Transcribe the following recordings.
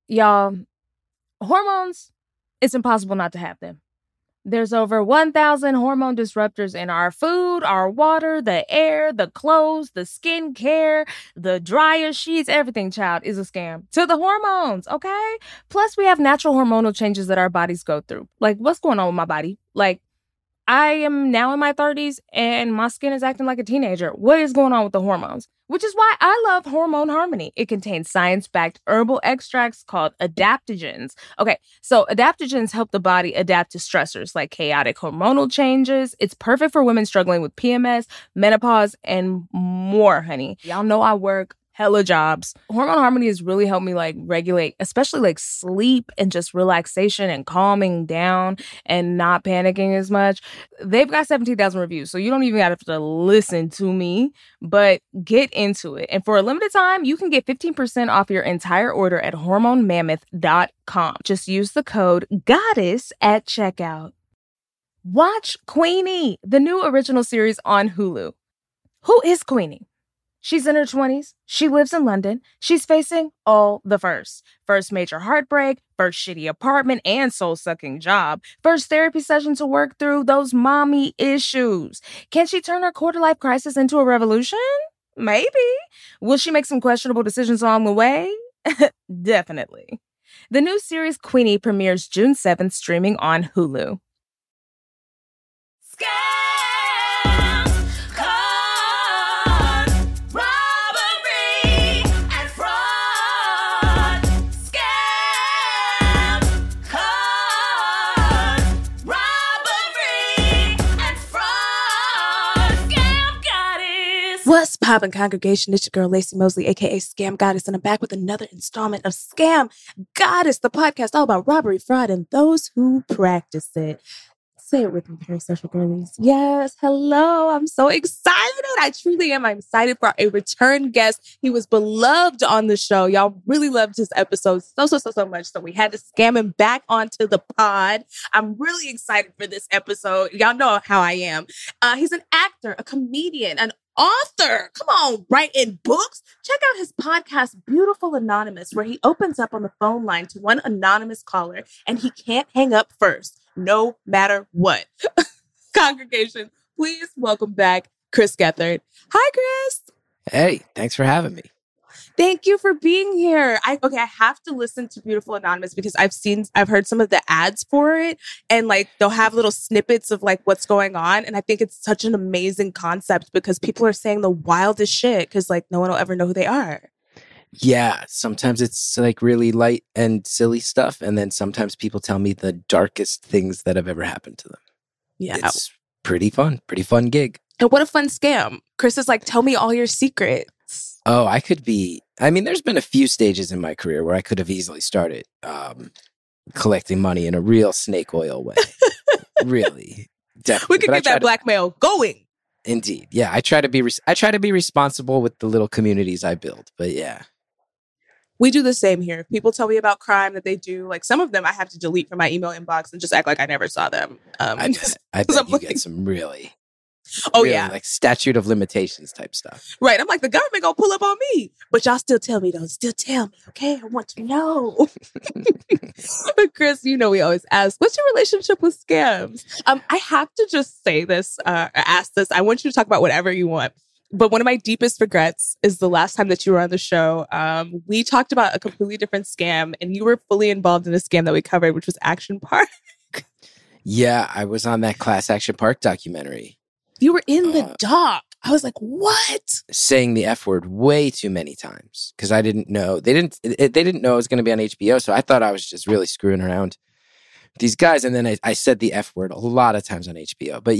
Y'all, hormones, it's impossible not to have them. There's over 1,000 hormone disruptors in our food, our water, the air, the clothes, the skincare, the dryer sheets, everything, child, is a scam. To the hormones, okay? Plus, we have natural hormonal changes that our bodies go through. Like, what's going on with my body? Like, I am now in my 30s and my skin is acting like a teenager. What is going on with the hormones? Which is why I love Hormone Harmony. It contains science-backed herbal extracts called adaptogens. Okay, so adaptogens help the body adapt to stressors like chaotic hormonal changes. It's perfect for women struggling with PMS, menopause, and more, honey. Y'all know I work hella jobs. Hormone Harmony has really helped me like regulate, especially like sleep and just relaxation and calming down and not panicking as much. They've got 17,000 reviews, so you don't even have to listen to me, but get into it. And for a limited time, you can get 15% off your entire order at hormonemammoth.com. Just use the code GODDESS at checkout. Watch Queenie, the new original series on Hulu. Who is Queenie? She's in her 20s. She lives in London. She's facing all the firsts. First major heartbreak, first shitty apartment and soul-sucking job, first therapy session to work through those mommy issues. Can she turn her quarter-life crisis into a revolution? Maybe. Will she make some questionable decisions along the way? Definitely. The new series Queenie premieres June 7th, streaming on Hulu. What's poppin', congregation? It's your girl, Lacey Mosley, a.k.a. Scam Goddess, and I'm back with another installment of Scam Goddess, the podcast all about robbery, fraud, and those who practice it. Say it with me, very social girlies. Yes, hello. I'm so excited. I truly am. I'm excited for a return guest. He was beloved on the show. Y'all really loved his episode so much. So we had to scam him back onto the pod. I'm really excited for this episode. Y'all know how I am. He's an actor, a comedian, an author. Come on, writing books. Check out his podcast, Beautiful Anonymous, where he opens up on the phone line to one anonymous caller and he can't hang up first, no matter what. Congregation, please welcome back Chris Gethard. Hi, Chris. Hey, thanks for having me. Thank you for being here. I have to listen to Beautiful Anonymous because I've heard some of the ads for it and like they'll have little snippets of like what's going on. And I think it's such an amazing concept because people are saying the wildest shit because like no one will ever know who they are. Yeah, sometimes it's like really light and silly stuff. And then sometimes people tell me the darkest things that have ever happened to them. Yeah. It's pretty fun gig. And what a fun scam. Chris is like, tell me all your secrets. Oh, there's been a few stages in my career where I could have easily started collecting money in a real snake oil way. Really, definitely. We could get that blackmail going. Indeed, yeah. I try to be responsible with the little communities I build. But yeah, we do the same here. If people tell me about crime that they do, like some of them I have to delete from my email inbox and just act like I never saw them. I bet you get some really. Yeah. Like statute of limitations type stuff. Right. I'm like, the government gonna pull up on me. But y'all still tell me though. Still tell me, okay? I want to know. But Chris, you know we always ask, what's your relationship with scams? I have to just say this, ask this. I want you to talk about whatever you want. But one of my deepest regrets is the last time that you were on the show. We talked about a completely different scam, and you were fully involved in a scam that we covered, which was Action Park. Yeah, I was on that Class Action Park documentary. You were in the doc. I was like, what? Saying the F word way too many times because I didn't know. They didn't know it was going to be on HBO. So I thought I was just really screwing around with these guys. And then I said the F word a lot of times on HBO. But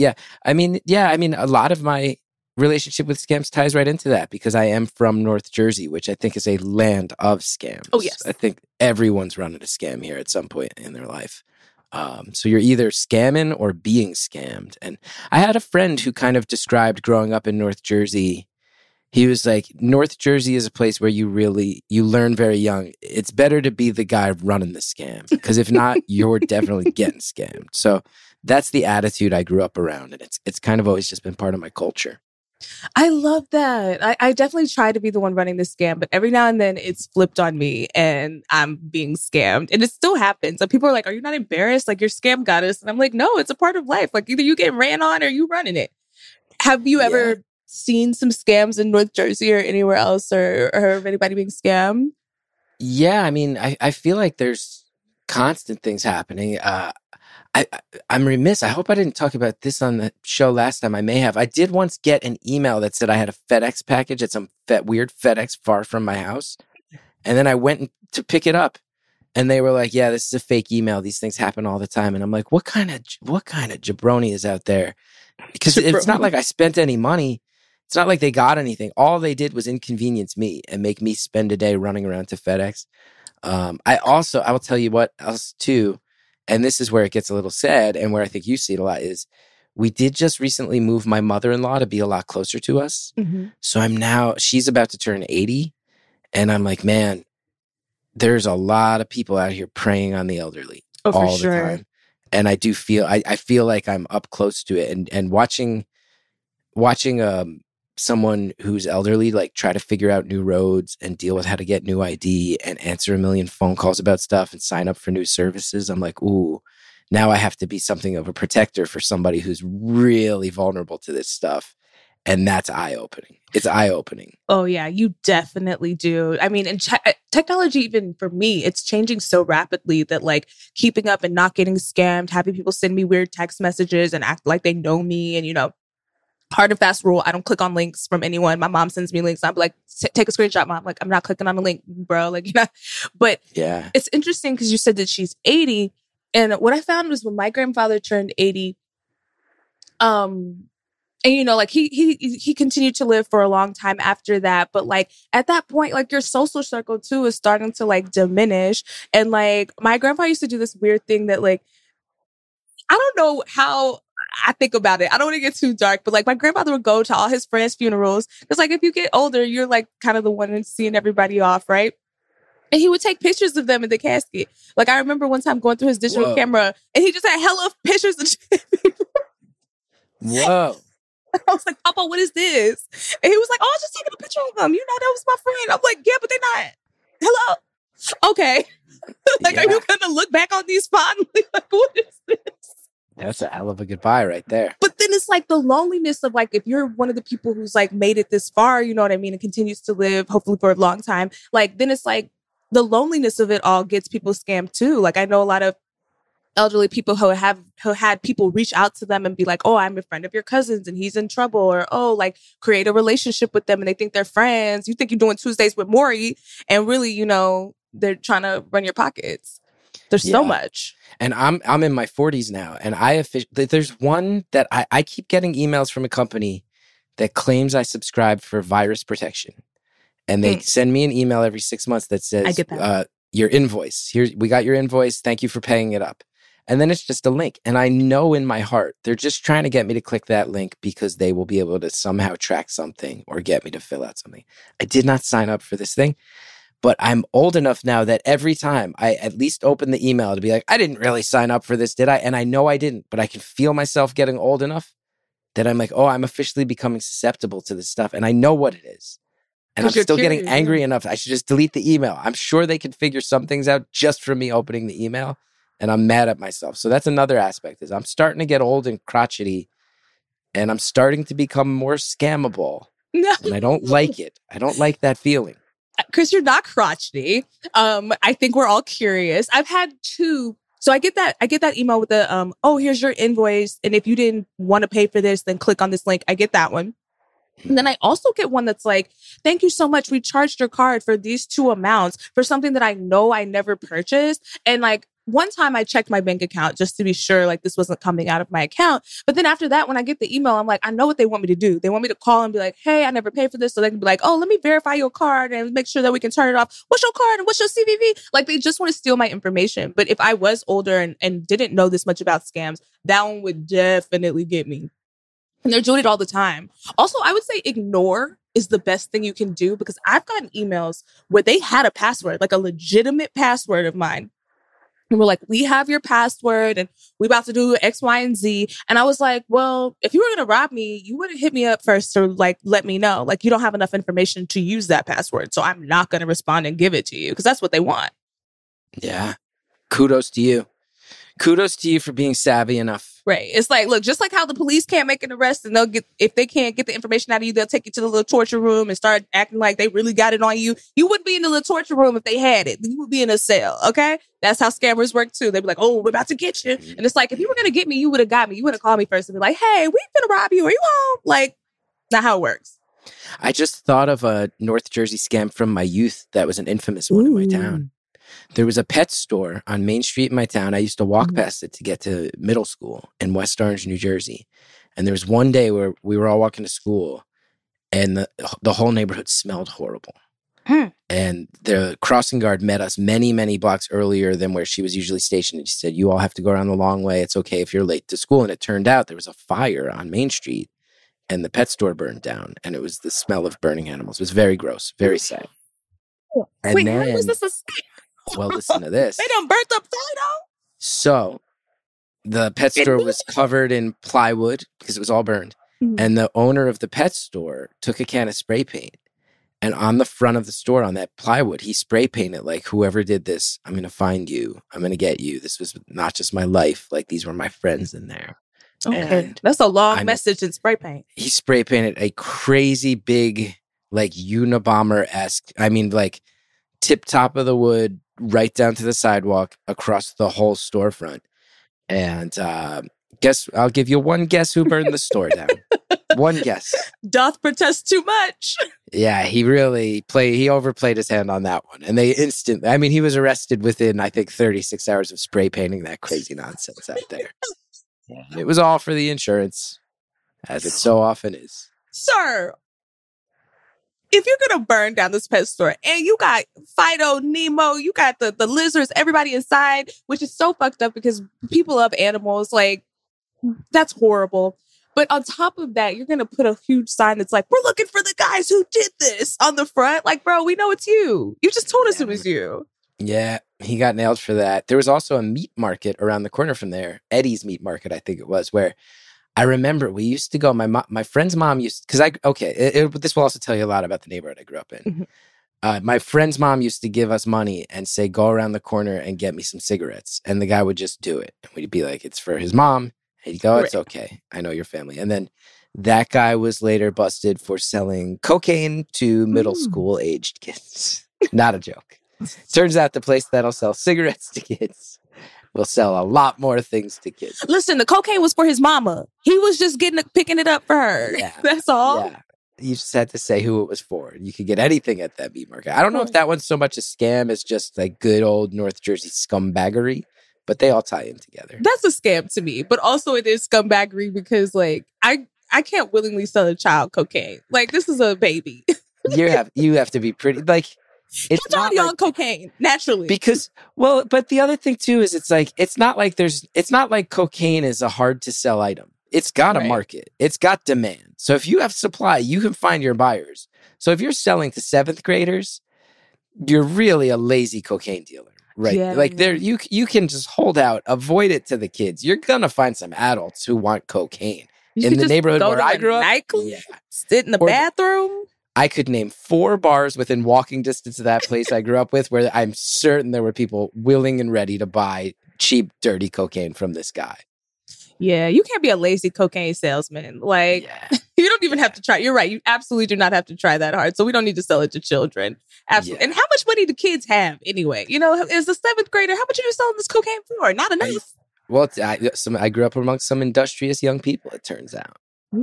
a lot of my relationship with scams ties right into that because I am from North Jersey, which I think is a land of scams. Oh, yes. I think everyone's running a scam here at some point in their life. So you're either scamming or being scammed. And I had a friend who kind of described growing up in North Jersey. He was like, North Jersey is a place where you learn very young. It's better to be the guy running the scam because if not, you're definitely getting scammed. So that's the attitude I grew up around. And it's kind of always just been part of my culture. I love that. I definitely try to be the one running the scam, but every now and then it's flipped on me and I'm being scammed. And it still happens. And people are like, are you not embarrassed? Like, your scam got us. And I'm like, no, it's a part of life. Like, either you get ran on or you running it. Have you ever seen some scams in North Jersey or anywhere else, or heard of anybody being scammed? Yeah, I mean, I feel like there's constant things happening. I'm remiss. I hope I didn't talk about this on the show last time. I may have. I did once get an email that said I had a FedEx package at some weird FedEx far from my house. And then I went to pick it up and they were like, yeah, this is a fake email. These things happen all the time. And I'm like, what kind of jabroni is out there? Because it's not like I spent any money. It's not like they got anything. All they did was inconvenience me and make me spend a day running around to FedEx. I will tell you what else too. And this is where it gets a little sad and where I think you see it a lot is we did just recently move my mother-in-law to be a lot closer to us. Mm-hmm. So she's about to turn 80. And I'm like, man, there's a lot of people out here preying on the elderly all the time. And I do feel, I feel like I'm up close to it and watching someone who's elderly, like try to figure out new roads and deal with how to get new ID and answer a million phone calls about stuff and sign up for new services. I'm like, ooh, now I have to be something of a protector for somebody who's really vulnerable to this stuff. And that's eye-opening. It's eye-opening. Oh, yeah, you definitely do. I mean, and technology, even for me, it's changing so rapidly that like keeping up and not getting scammed, having people send me weird text messages and act like they know me and, hard and fast rule, I don't click on links from anyone. My mom sends me links. I'm like, take a screenshot, Mom. Like, I'm not clicking on a link, bro. Like, But yeah, it's interesting because you said that she's 80. And what I found was when my grandfather turned 80, and like he continued to live for a long time after that. But like at that point, like your social circle too is starting to like diminish. And like my grandpa used to do this weird thing that like, I don't know how I think about it. I don't want to get too dark, but like my grandfather would go to all his friends' funerals. Because like if you get older, you're like kind of the one seeing everybody off, right? And he would take pictures of them in the casket. Like I remember one time going through his digital camera and he just had hella pictures of people. Whoa. I was like, Papa, what is this? And he was like, oh, I was just taking a picture of them. That was my friend. I'm like, yeah, but they're not. Hello? Okay. Like, are you going to look back on these fondly? Like, what is this? That's a hell of a goodbye right there. But then it's like the loneliness of like, if you're one of the people who's like made it this far, you know what I mean, and continues to live hopefully for a long time, like then it's like the loneliness of it all gets people scammed too. Like I know a lot of elderly people who had people reach out to them and be like, oh, I'm a friend of your cousin's and he's in trouble, or oh, like create a relationship with them and they think they're friends. You think you're doing Tuesdays with Maury and really, they're trying to run your pockets. There's so much. And I'm in my 40s now, and there's one that I keep getting emails from a company that claims I subscribe for virus protection. And they send me an email every 6 months that says, I get that. Your invoice. We got your invoice. Thank you for paying it up. And then it's just a link. And I know in my heart, they're just trying to get me to click that link because they will be able to somehow track something or get me to fill out something. I did not sign up for this thing. But I'm old enough now that every time I at least open the email to be like, I didn't really sign up for this, did I? And I know I didn't, but I can feel myself getting old enough that I'm like, oh, I'm officially becoming susceptible to this stuff. And I know what it is. And I'm still getting angry enough. I should just delete the email. I'm sure they can figure some things out just from me opening the email. And I'm mad at myself. So that's another aspect is I'm starting to get old and crotchety. And I'm starting to become more scammable. No. And I don't like it. I don't like that feeling. Chris, you're not crotchety. I think we're all curious. I've had two. So I get that email with the, oh, here's your invoice. And if you didn't want to pay for this, then click on this link. I get that one. And then I also get one that's like, thank you so much. We charged your card for these two amounts for something that I know I never purchased. And like, one time I checked my bank account just to be sure like this wasn't coming out of my account. But then after that, when I get the email, I'm like, I know what they want me to do. They want me to call and be like, hey, I never paid for this. So they can be like, oh, let me verify your card and make sure that we can turn it off. What's your card and what's your CVV? Like they just want to steal my information. But if I was older and didn't know this much about scams, that one would definitely get me. And they're doing it all the time. Also, I would say ignore is the best thing you can do because I've gotten emails where they had a password, like a legitimate password of mine. And we're like, we have your password and we about to do X, Y, and Z. And I was like, well, if you were going to rob me, you would have hit me up first to like, let me know. Like, you don't have enough information to use that password. So I'm not going to respond and give it to you because that's what they want. Yeah. Kudos to you. Kudos to you for being savvy enough. Right. It's like, look, just like how the police can't make an arrest and they'll get, if they can't get the information out of you, they'll take you to the little torture room and start acting like they really got it on you. You wouldn't be in the little torture room if they had it. You would be in a cell. Okay. That's how scammers work too. They'd be like, oh, we're about to get you. And it's like, if you were going to get me, you would have got me. You would have called me first and be like, hey, we finna rob you. Are you home? Like, not how it works. I just thought of a North Jersey scam from my youth that was an infamous one in my town. There was a pet store on Main Street in my town. I used to walk past it to get to middle school in West Orange, New Jersey. And there was one day where we were all walking to school and the whole neighborhood smelled horrible. And the crossing guard met us many, many blocks earlier than where she was usually stationed. And she said, you all have to go around the long way. It's okay if you're late to school. And it turned out there was a fire on Main Street and the pet store burned down. And it was the smell of burning animals. It was very gross, very sad. And wait, then, how was this a scam? Well, listen to this. They done burnt up Fido? So the pet store was covered in plywood because it was all burned. And the owner of the pet store took a can of spray paint. And on the front of the store, on that plywood, he spray painted like, whoever did this, I'm going to find you. I'm going to get you. This was not just my life. Like, these were my friends in there. Okay. And that's a long message in spray paint. He spray painted a crazy big, like Unabomber-esque, I mean, like tip top of the wood, right down to the sidewalk, across the whole storefront. And I'll give you one guess who burned the store down. One guess. Doth protest too much. Yeah, he overplayed his hand on that one. And he was arrested within, I think, 36 hours of spray painting that crazy nonsense out there. It was all for the insurance, as it so often is. Sir, if you're going to burn down this pet store and you got Fido, Nemo, you got the lizards, everybody inside, which is so fucked up because people love animals. Like, that's horrible. But on top of that, you're going to put a huge sign that's like, we're looking for the guys who did this on the front. Like, bro, we know it's you. You just told us it was you. Yeah, he got nailed for that. There was also a meat market around the corner from there, Eddie's Meat Market, I think it was, where I remember we used to go, my friend's mom used, this will also tell you a lot about the neighborhood I grew up in. My friend's mom used to give us money and say, go around the corner and get me some cigarettes. And the guy would just do it. And we'd be like, it's for his mom. And he'd go, it's okay. I know your family. And then that guy was later busted for selling cocaine to middle school aged kids. Not a joke. Turns out the place that'll sell cigarettes to kids will sell a lot more things to kids. Listen, the cocaine was for his mama. He was just picking it up for her. Yeah. That's all. Yeah. You just had to say who it was for. You could get anything at that meat market. I don't know if that one's so much a scam as just like good old North Jersey scumbaggery, but they all tie in together. That's a scam to me, but also it is scumbaggery because like I can't willingly sell a child cocaine. Like, this is a baby. you have to be pretty like. It's already on cocaine, naturally. Because, well, but the other thing too is it's not like cocaine is a hard to sell item. It's got a market. It's got demand. So if you have supply, you can find your buyers. So if you're selling to 7th graders, you're really a lazy cocaine dealer, right? Yeah, like you can just hold out, avoid it to the kids. You're going to find some adults who want cocaine. In the neighborhood where I grew up, sit in the bathroom. I could name 4 bars within walking distance of that place I grew up with where I'm certain there were people willing and ready to buy cheap, dirty cocaine from this guy. Yeah, you can't be a lazy cocaine salesman. Like, you don't even have to try. You're right. You absolutely do not have to try that hard. So we don't need to sell it to children. Absolutely. Yeah. And how much money do kids have anyway? You know, as a 7th grader, how much are you selling this cocaine for? Not enough. Well, I grew up amongst some industrious young people, it turns out.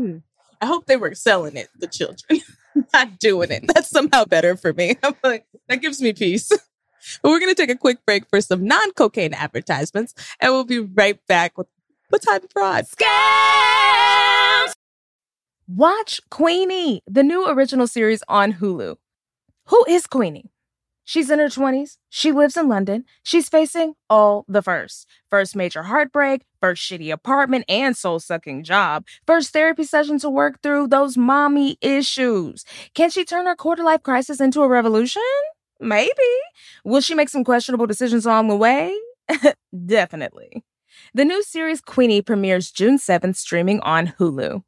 I hope they were selling it, the children. Not doing it. That's somehow better for me. I'm like, that gives me peace. But we're going to take a quick break for some non-cocaine advertisements, and we'll be right back with What's Hot and Fraud? Scams! Watch Queenie, the new original series on Hulu. Who is Queenie? She's in her 20s. She lives in London. She's facing all the firsts. First major heartbreak, first shitty apartment and soul-sucking job, first therapy session to work through those mommy issues. Can she turn her quarter-life crisis into a revolution? Maybe. Will she make some questionable decisions along the way? Definitely. The new series Queenie premieres June 7th, streaming on Hulu.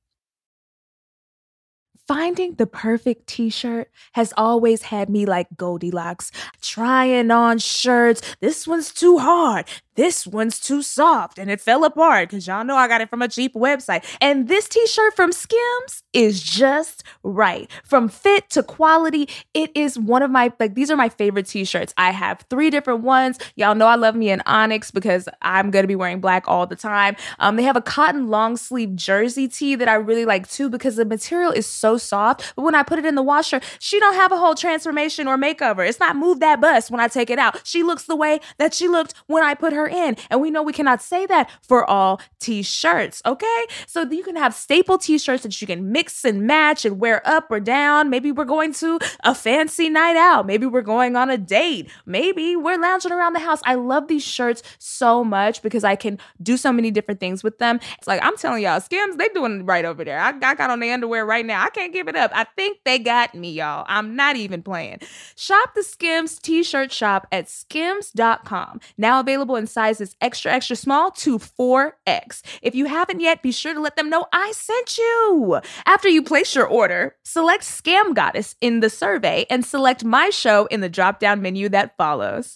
Finding the perfect t-shirt has always had me like Goldilocks, trying on shirts. This one's too hard. This one's too soft. And it fell apart because y'all know I got it from a cheap website. And this t-shirt from Skims is just right. From fit to quality, it is one of my, these are my favorite t-shirts. I have 3 different ones. Y'all know I love me an onyx because I'm going to be wearing black all the time. They have a cotton long sleeve jersey tee that I really like too because the material is so soft. But when I put it in the washer, she don't have a whole transformation or makeover. It's not move that bust when I take it out. She looks the way that she looked when I put her in. And we know we cannot say that for all t-shirts, okay? So you can have staple t-shirts that you can mix and match and wear up or down. Maybe we're going to a fancy night out. Maybe we're going on a date. Maybe we're lounging around the house. I love these shirts so much because I can do so many different things with them. It's like, I'm telling y'all, Skims, they doing it right over there. I got on the underwear right now. I can't give it up. I think they got me, y'all. I'm not even playing. Shop the Skims t-shirt shop at skims.com. Now available in sizes extra, extra small to 4X. If you haven't yet, be sure to let them know I sent you. After you place your order, select Scam Goddess in the survey and select My Show in the drop-down menu that follows.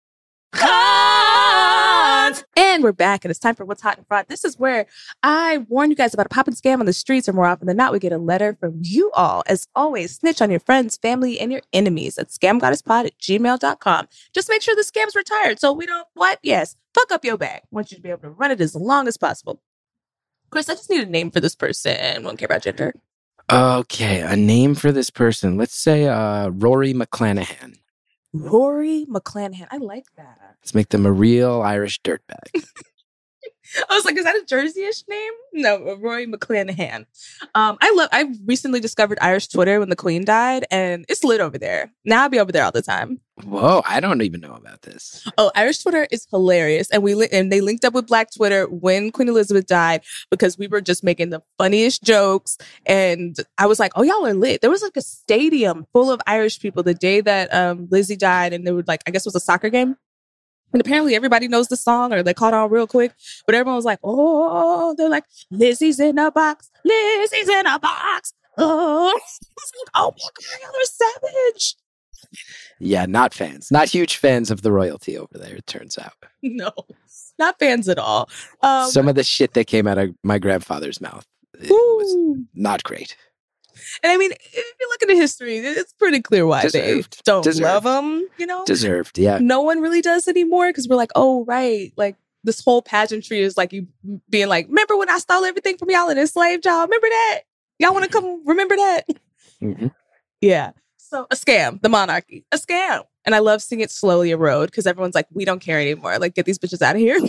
And we're back, and it's time for What's Hot in Front. This is where I warn you guys about a popping scam on the streets, or more often than not, we get a letter from you all. As always, snitch on your friends, family, and your enemies at scamgoddesspod@gmail.com. Just make sure the scam's retired so we don't, fuck up your bag. I want you to be able to run it as long as possible. Chris, I just need a name for this person. Won't care about gender. Okay, a name for this person. Let's say Rory McClanahan. Rory McClanahan. I like that. Let's make them a real Irish dirtbag. I was like, is that a Jersey-ish name? No, Rory McClanahan. I recently discovered Irish Twitter when the Queen died, and it's lit over there. Now I'll be over there all the time. Whoa, I don't even know about this. Oh, Irish Twitter is hilarious. And they linked up with Black Twitter when Queen Elizabeth died because we were just making the funniest jokes. And I was like, oh, y'all are lit. There was like a stadium full of Irish people the day that Lizzie died. And they were like, I guess it was a soccer game. And apparently everybody knows the song or they caught on real quick. But everyone was like, oh, they're like, Lizzie's in a box. Lizzie's in a box. Oh, it's like, oh my God, y'all are savage. Yeah, not fans. Not huge fans of the royalty over there, it turns out. No, not fans at all. Some of the shit that came out of my grandfather's mouth was not great. And I mean, if you look into history, it's pretty clear why they don't love them, you know? Deserved, yeah. No one really does anymore because we're like, oh, right. Like, this whole pageantry is like you being like, remember when I stole everything from y'all and enslaved y'all? Remember that? Y'all want to come remember that? Mm-hmm. Yeah. So a scam, the monarchy, a scam. And I love seeing it slowly erode because everyone's like, we don't care anymore. Like, get these bitches out of here.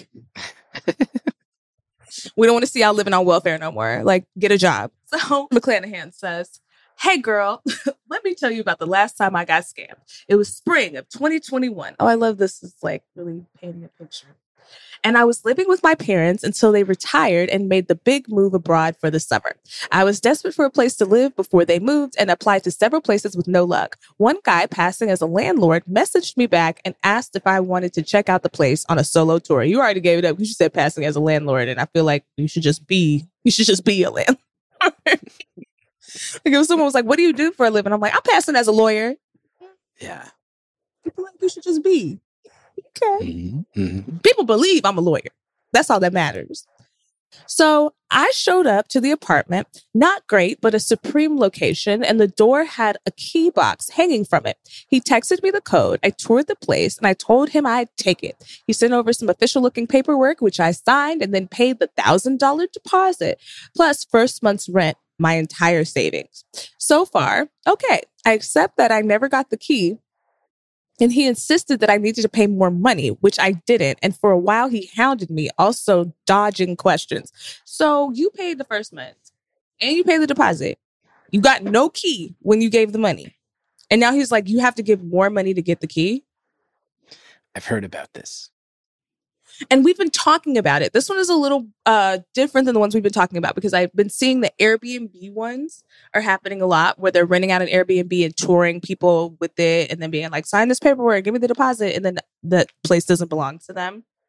We don't want to see y'all living on welfare no more. Like, get a job. So McClanahan says, hey, girl, let me tell you about the last time I got scammed. It was spring of 2021. Oh, I love this. It's like really painting a picture. And I was living with my parents until they retired and made the big move abroad for the summer. I was desperate for a place to live before they moved and applied to several places with no luck. One guy passing as a landlord messaged me back and asked if I wanted to check out the place on a solo tour. You already gave it up. You said passing as a landlord, and I feel like you should just be a landlord. Like if someone was like, what do you do for a living? I'm like, I'm passing as a lawyer. Yeah. People like you should just be. Okay. Mm-hmm. Mm-hmm. People believe I'm a lawyer. That's all that matters. So I showed up to the apartment, not great, but a supreme location, and the door had a key box hanging from it. He texted me the code. I toured the place, and I told him I'd take it. He sent over some official-looking paperwork, which I signed, and then paid the $1,000 deposit, plus first month's rent, my entire savings. So far, okay, I accept that I never got the key. And he insisted that I needed to pay more money, which I didn't. And for a while, he hounded me, also dodging questions. So you paid the first month and you paid the deposit. You got no key when you gave the money. And now he's like, you have to give more money to get the key. I've heard about this. And we've been talking about it. This one is a little different than the ones we've been talking about because I've been seeing the Airbnb ones are happening a lot where they're renting out an Airbnb and touring people with it and then being like, sign this paperwork, give me the deposit. And then the place doesn't belong to them.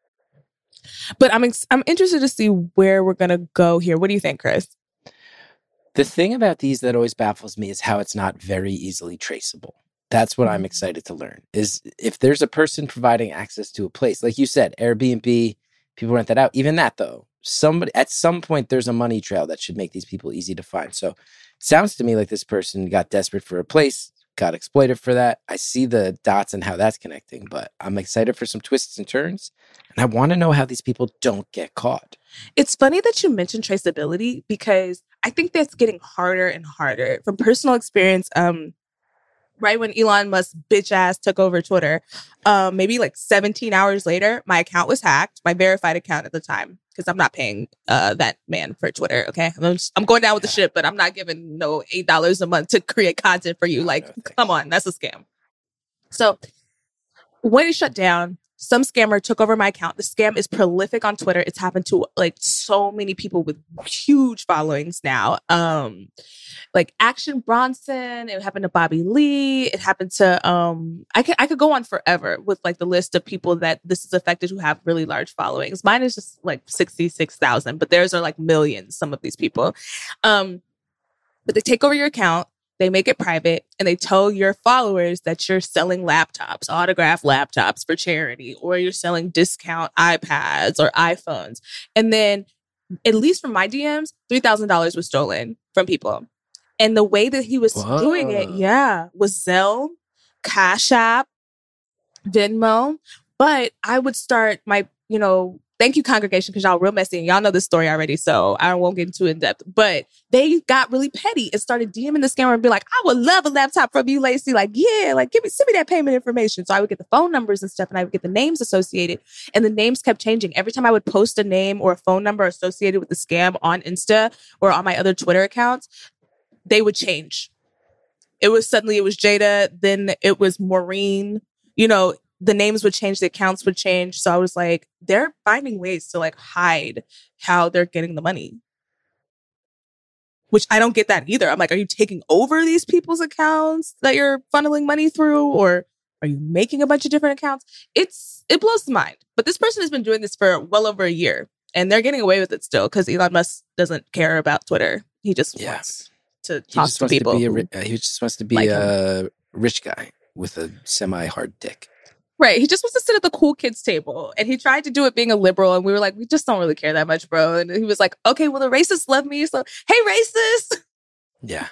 But I'm interested to see where we're gonna go here. What do you think, Chris? The thing about these that always baffles me is how it's not very easily traceable. That's what I'm excited to learn, is if there's a person providing access to a place, like you said, Airbnb, people rent that out. Even that, though, at some point, there's a money trail that should make these people easy to find. So it sounds to me like this person got desperate for a place, got exploited for that. I see the dots and how that's connecting, but I'm excited for some twists and turns. And I want to know how these people don't get caught. It's funny that you mentioned traceability because I think that's getting harder and harder. From personal experience, right when Elon Musk's bitch ass took over Twitter, maybe like 17 hours later, my account was hacked, my verified account at the time, because I'm not paying that man for Twitter, okay? I'm going down with the ship, but I'm not giving no $8 a month to create content for you. Like, come on, that's a scam. So when it shut down, some scammer took over my account. The scam is prolific on Twitter. It's happened to like so many people with huge followings now. Like Action Bronson, it happened to Bobby Lee. It happened to I could go on forever with like the list of people that this has affected who have really large followings. Mine is just like 66,000, but theirs are like millions, some of these people. But they take over your account. They make it private and they tell your followers that you're selling laptops, autographed laptops for charity, or you're selling discount iPads or iPhones. And then, at least from my DMs, $3,000 was stolen from people. And the way that he was doing it, was Zelle, Cash App, Venmo. But I would start my, thank you, congregation, because y'all real messy and y'all know this story already, so I won't get into it in depth. But they got really petty and started DMing the scammer and be like, I would love a laptop from you, Lacey. Like, yeah, like send me that payment information. So I would get the phone numbers and stuff, and I would get the names associated. And the names kept changing. Every time I would post a name or a phone number associated with the scam on Insta or on my other Twitter accounts, they would change. It was Jada, then it was Maureen, the names would change, the accounts would change. So I was like, they're finding ways to like hide how they're getting the money. Which I don't get that either. I'm like, are you taking over these people's accounts that you're funneling money through? Or are you making a bunch of different accounts? It blows the mind. But this person has been doing this for well over a year. And they're getting away with it still because Elon Musk doesn't care about Twitter. He just wants to talk to people. He just wants to be a rich guy with a semi-hard dick. Right. He just wants to sit at the cool kids table. And he tried to do it being a liberal. And we were like, we just don't really care that much, bro. And he was like, okay, well, the racists love me. So, hey, racist. Yeah.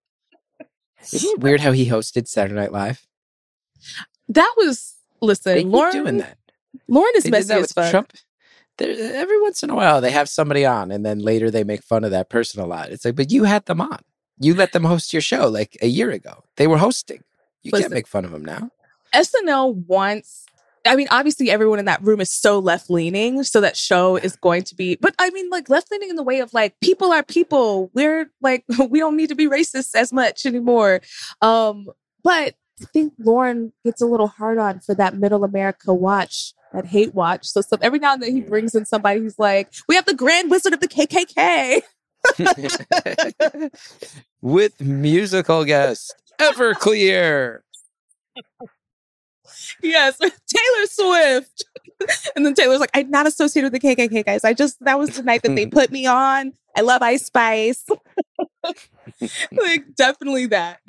Isn't it weird how he hosted Saturday Night Live? That was, listen, Lauren doing that. Lauren is messy as fuck. Trump. Every once in a while, they have somebody on. And then later they make fun of that person a lot. It's like, but you had them on. You let them host your show like a year ago. They were hosting. You can't make fun of them now. SNL wants, obviously everyone in that room is so left-leaning, so that show is going to be, but like left-leaning in the way of like, people are people. We're like, we don't need to be racist as much anymore. But I think Lauren gets a little hard on for that middle America watch, that hate watch. So every now and then he brings in somebody who's like, we have the Grand Wizard of the KKK. With musical guest, Everclear. Yes, Taylor Swift. And then Taylor's like, I'm not associated with the KKK, guys. that was the night that they put me on. I love Ice Spice. Like, definitely that.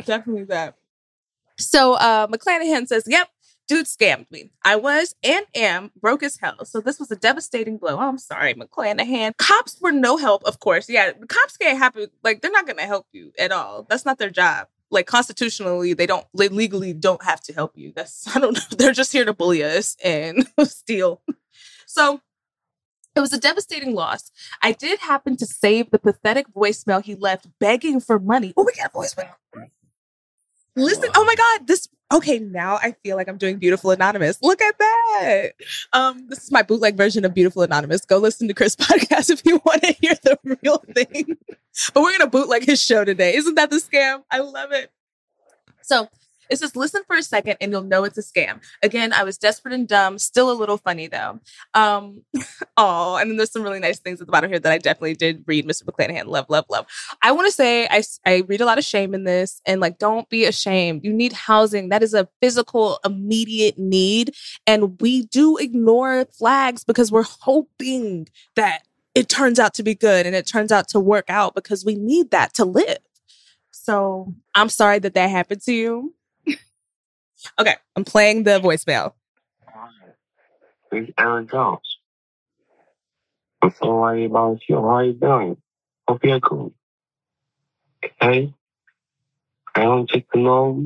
So McClanahan says, yep, dude scammed me. I was and am broke as hell. So this was a devastating blow. Oh, I'm sorry, McClanahan. Cops were no help, of course. Yeah, the cops can't happen. Like, they're not going to help you at all. That's not their job. Like, constitutionally, they legally don't have to help you. I don't know. They're just here to bully us and steal. So it was a devastating loss. I did happen to save the pathetic voicemail he left begging for money. Oh, we got a voicemail. Listen. Whoa. Oh my God. Okay, now I feel like I'm doing Beautiful Anonymous. Look at that. This is my bootleg version of Beautiful Anonymous. Go listen to Chris' podcast if you want to hear the real thing. But we're going to bootleg his show today. Isn't that the scam? I love it. So It says, listen for a second and you'll know it's a scam. Again, I was desperate and dumb, still a little funny though. Oh, and then there's some really nice things at the bottom here that I definitely did read. Mr. McClanahan, love, love, love. I want to say I read a lot of shame in this, and like, don't be ashamed. You need housing. That is a physical, immediate need. And we do ignore flags because we're hoping that it turns out to be good and it turns out to work out because we need that to live. So I'm sorry that happened to you. Okay, I'm playing the voicemail. It's Aaron Jones. I'm so worried about you. How are you doing? Hope you're cool. Okay? I want you to know.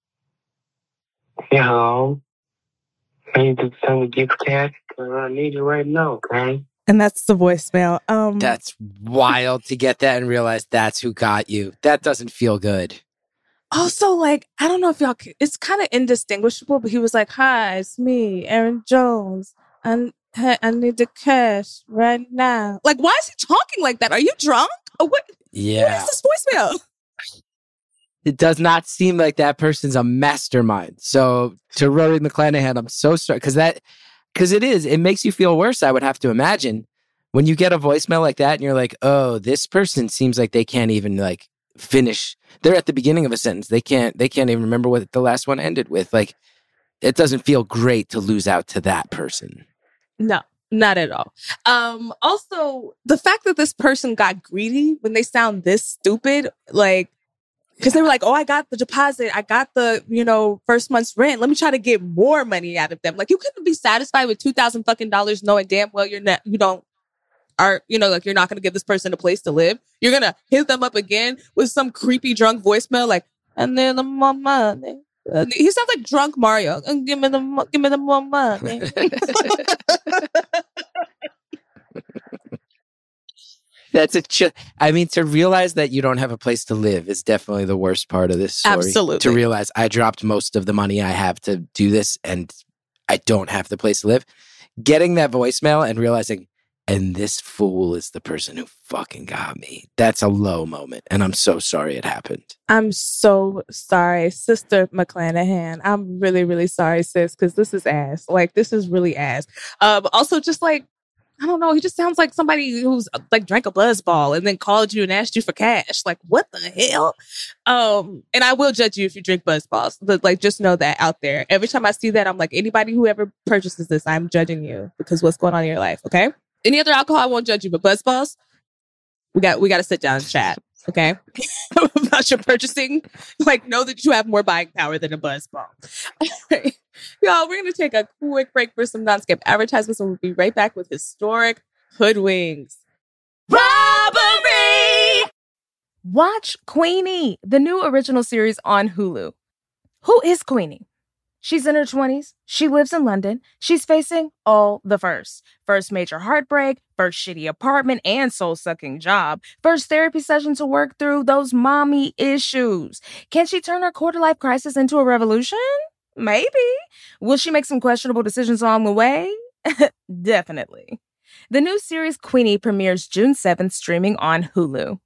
Yeah, hello. Can you just send a gift card? I need it right now, okay? And that's the voicemail. That's wild to get that and realize that's who got you. That doesn't feel good. Also, like, I don't know if y'all, it's kind of indistinguishable, but he was like, hi, it's me, Aaron Jones. And I need the cash right now. Like, why is he talking like that? Are you drunk? Or what? Yeah. What is this voicemail? It does not seem like that person's a mastermind. So to Rory McClanahan, I'm so sorry. Because it makes you feel worse, I would have to imagine. When you get a voicemail like that and you're like, oh, this person seems like they can't even like finish. They're at the beginning of a sentence. They can't even remember what the last one ended with. Like, it doesn't feel great to lose out to that person. No, not at all. Also, the fact that this person got greedy when they sound this stupid, like, because they were like, oh, I got the deposit. I got the, first month's rent. Let me try to get more money out of them. Like, you couldn't be satisfied with $2,000 fucking dollars knowing damn well you're not going to give this person a place to live. You're going to hit them up again with some creepy drunk voicemail like, and then the more money. He sounds like drunk Mario. Give me the more money. That's to realize that you don't have a place to live is definitely the worst part of this story. Absolutely. To realize I dropped most of the money I have to do this and I don't have the place to live. Getting that voicemail and realizing, and this fool is the person who fucking got me. That's a low moment. And I'm so sorry it happened. I'm so sorry, Sister McClanahan. I'm really, really sorry, sis, because this is ass. Like, this is really ass. Also, just like, I don't know, he just sounds like somebody who's like drank a buzz ball and then called you and asked you for cash. Like, what the hell? And I will judge you if you drink buzz balls. But like, just know that out there. Every time I see that, I'm like, anybody who ever purchases this, I'm judging you because what's going on in your life, okay? Any other alcohol, I won't judge you, but buzz balls, we got to sit down and chat, okay? About your purchasing. Like, know that you have more buying power than a buzz ball. All right. Y'all, we're going to take a quick break for some non-skip advertisements, and we'll be right back with Historic Hoodwings. Robbery! Watch Queenie, the new original series on Hulu. Who is Queenie? She's in her 20s. She lives in London. She's facing all the firsts. First major heartbreak, first shitty apartment and soul-sucking job, first therapy session to work through those mommy issues. Can she turn her quarter-life crisis into a revolution? Maybe. Will she make some questionable decisions along the way? Definitely. The new series Queenie premieres June 7th, streaming on Hulu.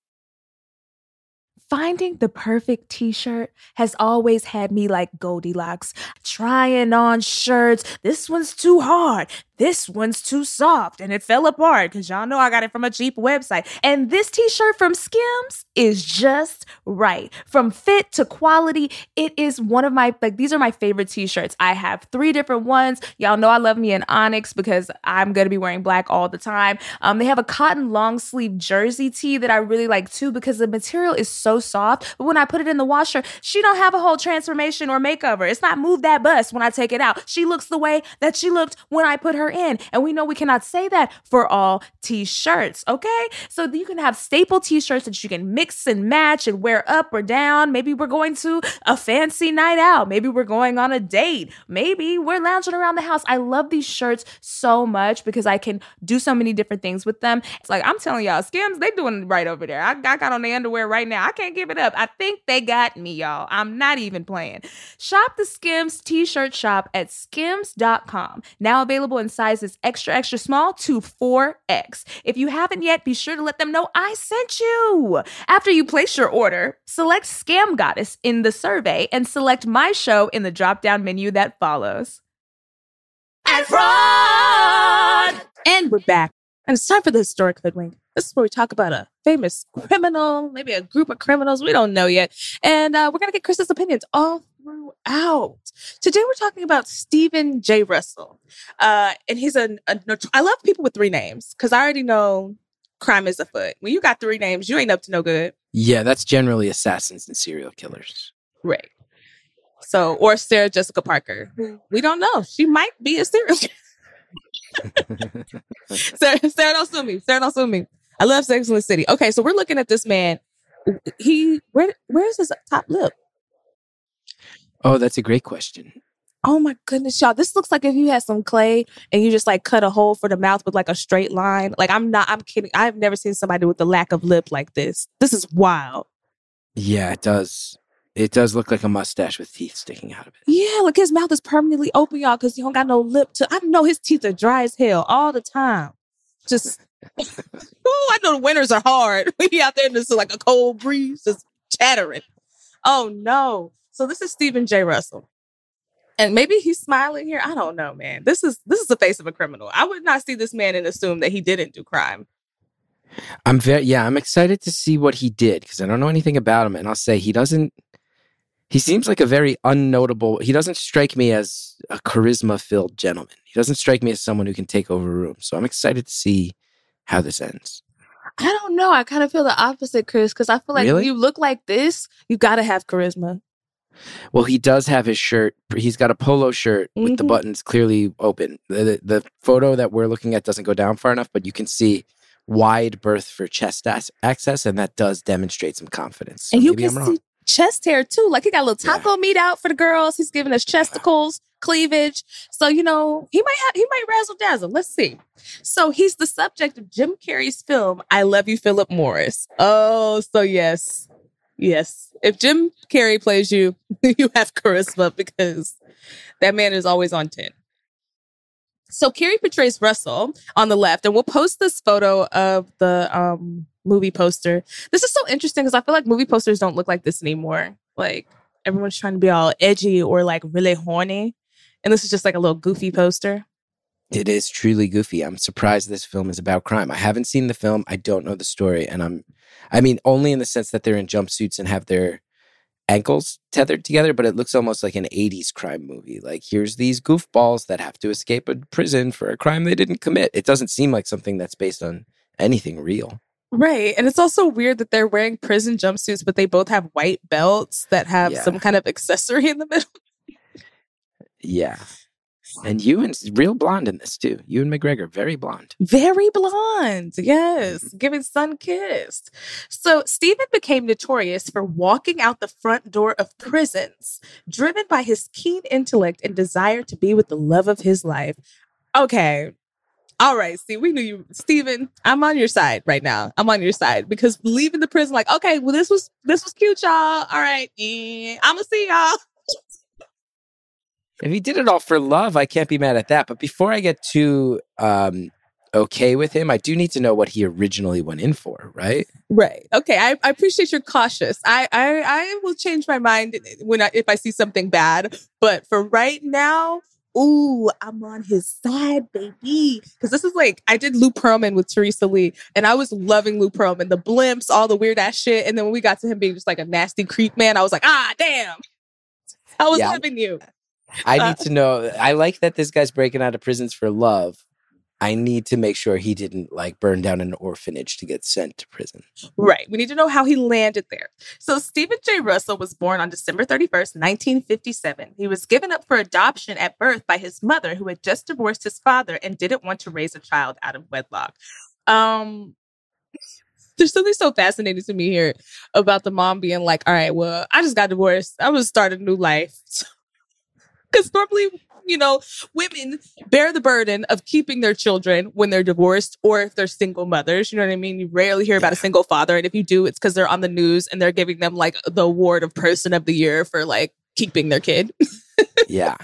Finding the perfect t-shirt has always had me like Goldilocks, trying on shirts. This one's too hard. This one's too soft. And it fell apart because y'all know I got it from a cheap website. And this t-shirt from Skims is just right. From fit to quality, it is one of my, these are my favorite t-shirts. I have 3 different ones. Y'all know I love me an onyx because I'm going to be wearing black all the time. They have a cotton long sleeve jersey tee that I really like too because the material is so soft. But when I put it in the washer, she don't have a whole transformation or makeover. It's not move that bust when I take it out. She looks the way that she looked when I put her in. And we know we cannot say that for all t-shirts, okay? So you can have staple t-shirts that you can mix and match and wear up or down. Maybe we're going to a fancy night out. Maybe we're going on a date. Maybe we're lounging around the house. I love these shirts so much because I can do so many different things with them. It's like, I'm telling y'all, Skims, they doing it right over there. I got on the underwear right now. I can't give it up. I think they got me, y'all. I'm not even playing. Shop the Skims t-shirt shop at skims.com. Now available in sizes extra, extra small to 4X. If you haven't yet, be sure to let them know I sent you. After you place your order, select Scam Goddess in the survey and select My Show in the drop-down menu that follows. And fraud! And we're back. And it's time for the Historic Hoodwink. This is where we talk about a famous criminal, maybe a group of criminals. We don't know yet. And we're going to get Chris's opinions all throughout. Today, we're talking about Stephen J. Russell. And he's I love people with 3 names because I already know crime is afoot. When you got 3 names, you ain't up to no good. Yeah, that's generally assassins and serial killers. Right. So, or Sarah Jessica Parker. We don't know. She might be a serial killer. Sarah, don't sue me. Sarah, don't sue me. I love Sex and the City. Okay, so we're looking at this man. Where's his top lip? Oh, that's a great question. Oh my goodness, y'all. This looks like if you had some clay and you just like cut a hole for the mouth with like a straight line. Like I'm kidding. I've never seen somebody with a lack of lip like this. This is wild. Yeah, it does. It does look like a mustache with teeth sticking out of it. Yeah, like his mouth is permanently open, y'all, because he don't got no lip to. I know his teeth are dry as hell all the time. Just, I know the winters are hard. We out there in this like a cold breeze, just chattering. Oh no! So this is Stephen J. Russell, and maybe he's smiling here. I don't know, man. This is the face of a criminal. I would not see this man and assume that he didn't do crime. I'm excited to see what he did because I don't know anything about him, and I'll say he seems like a very unnotable. He doesn't strike me as a charisma-filled gentleman. He doesn't strike me as someone who can take over a room. So I'm excited to see how this ends. I don't know. I kind of feel the opposite, Chris, because I feel like when you look like this, you got to have charisma. Well, he does have his shirt. He's got a polo shirt with the buttons clearly open. The photo that we're looking at doesn't go down far enough, but you can see wide berth for chest access, and that does demonstrate some confidence. So and you maybe can I'm wrong. see chest hair too. Like he got a little taco meat out for the girls. He's giving us chesticles, cleavage. So, he might razzle dazzle. Let's see. So he's the subject of Jim Carrey's film, I Love You, Philip Morris. Oh, so yes. Yes. If Jim Carrey plays you, you have charisma because that man is always on 10. So Carrey portrays Russell on the left, and we'll post this photo of the movie poster. This is so interesting because I feel like movie posters don't look like this anymore. Like everyone's trying to be all edgy or like really horny, and this is just like a little goofy poster. It is truly goofy. I'm surprised this film is about crime. I haven't seen the film. I don't know the story, and only in the sense that they're in jumpsuits and have their ankles tethered together, but it looks almost like an 80s crime movie. Like, here's these goofballs that have to escape a prison for a crime they didn't commit. It doesn't seem like something that's based on anything real. Right. And it's also weird that they're wearing prison jumpsuits, but they both have white belts that have some kind of accessory in the middle. Yeah. And Ewan's real blonde in this, too. Ewan McGregor, very blonde. Very blonde, yes. Giving sun-kissed. So Stephen became notorious for walking out the front door of prisons, driven by his keen intellect and desire to be with the love of his life. Okay. All right. See, we knew you, Stephen. I'm on your side right now. I'm on your side because leaving the prison, like, okay, well, this was cute, y'all. All right. Yeah, I'm going to see y'all. If he did it all for love, I can't be mad at that. But before I get too okay with him, I do need to know what he originally went in for, right? Right. Okay. I appreciate you're cautious. I will change my mind if I see something bad. But for right now, ooh, I'm on his side, baby. Because this is like, I did Lou Pearlman with Teresa Lee, and I was loving Lou Pearlman. The blimps, all the weird ass shit. And then when we got to him being just like a nasty creep man, I was like, damn. I was loving you. I need to know. I like that this guy's breaking out of prisons for love. I need to make sure he didn't like burn down an orphanage to get sent to prison. Right. We need to know how he landed there. So Stephen J. Russell was born on December 31st, 1957. He was given up for adoption at birth by his mother, who had just divorced his father and didn't want to raise a child out of wedlock. There's something so fascinating to me here about the mom being like, all right, well, I just got divorced. I'm going to start a new life. Because normally, women bear the burden of keeping their children when they're divorced or if they're single mothers. You know what I mean? You rarely hear about a single father. And if you do, it's because they're on the news and they're giving them like the award of Person of the Year for like keeping their kid. Yeah.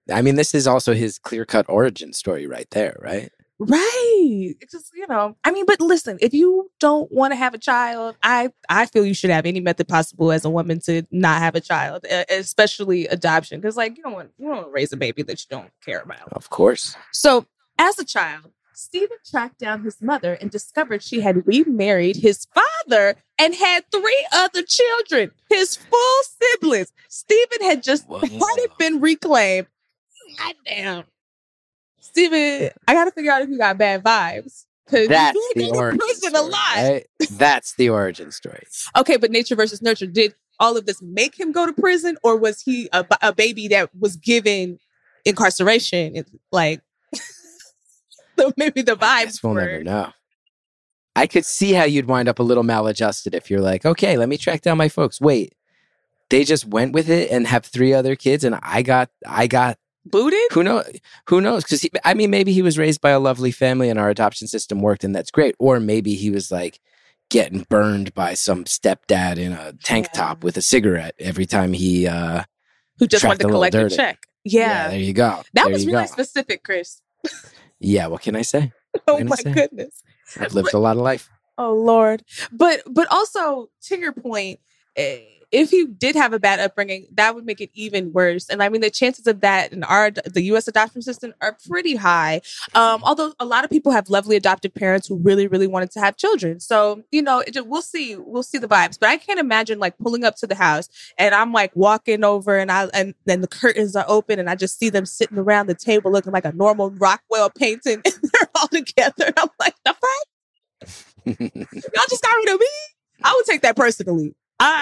I mean, this is also his clear-cut origin story right there, right? Right. It's just, I mean, but listen, if you don't want to have a child, I feel you should have any method possible as a woman to not have a child, especially adoption. Because, like, you don't want to raise a baby that you don't care about. Of course. So, as a child, Stephen tracked down his mother and discovered she had remarried his father and had 3 other children, his full siblings. Stephen had just hadn't been reclaimed. God damn. Stephen, I got to figure out if you got bad vibes. That's the origin story, right? That's the origin story. Okay, but nature versus nurture. Did all of this make him go to prison, or was he a baby that was given incarceration? It's like, so maybe the vibes we'll never know. I could see how you'd wind up a little maladjusted if you're like, okay, let me track down my folks. Wait, they just went with it and have 3 other kids, and I got booted? Who knows? Because maybe he was raised by a lovely family and our adoption system worked, and that's great. Or maybe he was like getting burned by some stepdad in a tank top with a cigarette every time he who just wanted to collect a check. Yeah, there you go. That was really specific, Chris. Yeah, what can I say? Oh my goodness, I've lived a lot of life. Oh Lord, but also to your point. If he did have a bad upbringing, that would make it even worse. And I mean, the chances of that in the U.S. adoption system are pretty high. Although a lot of people have lovely adoptive parents who really, really wanted to have children. So, we'll see the vibes. But I can't imagine like pulling up to the house and I'm like walking over and then the curtains are open and I just see them sitting around the table looking like a normal Rockwell painting and they're all together. And I'm like, the fuck? Y'all just got rid of me? I would take that personally.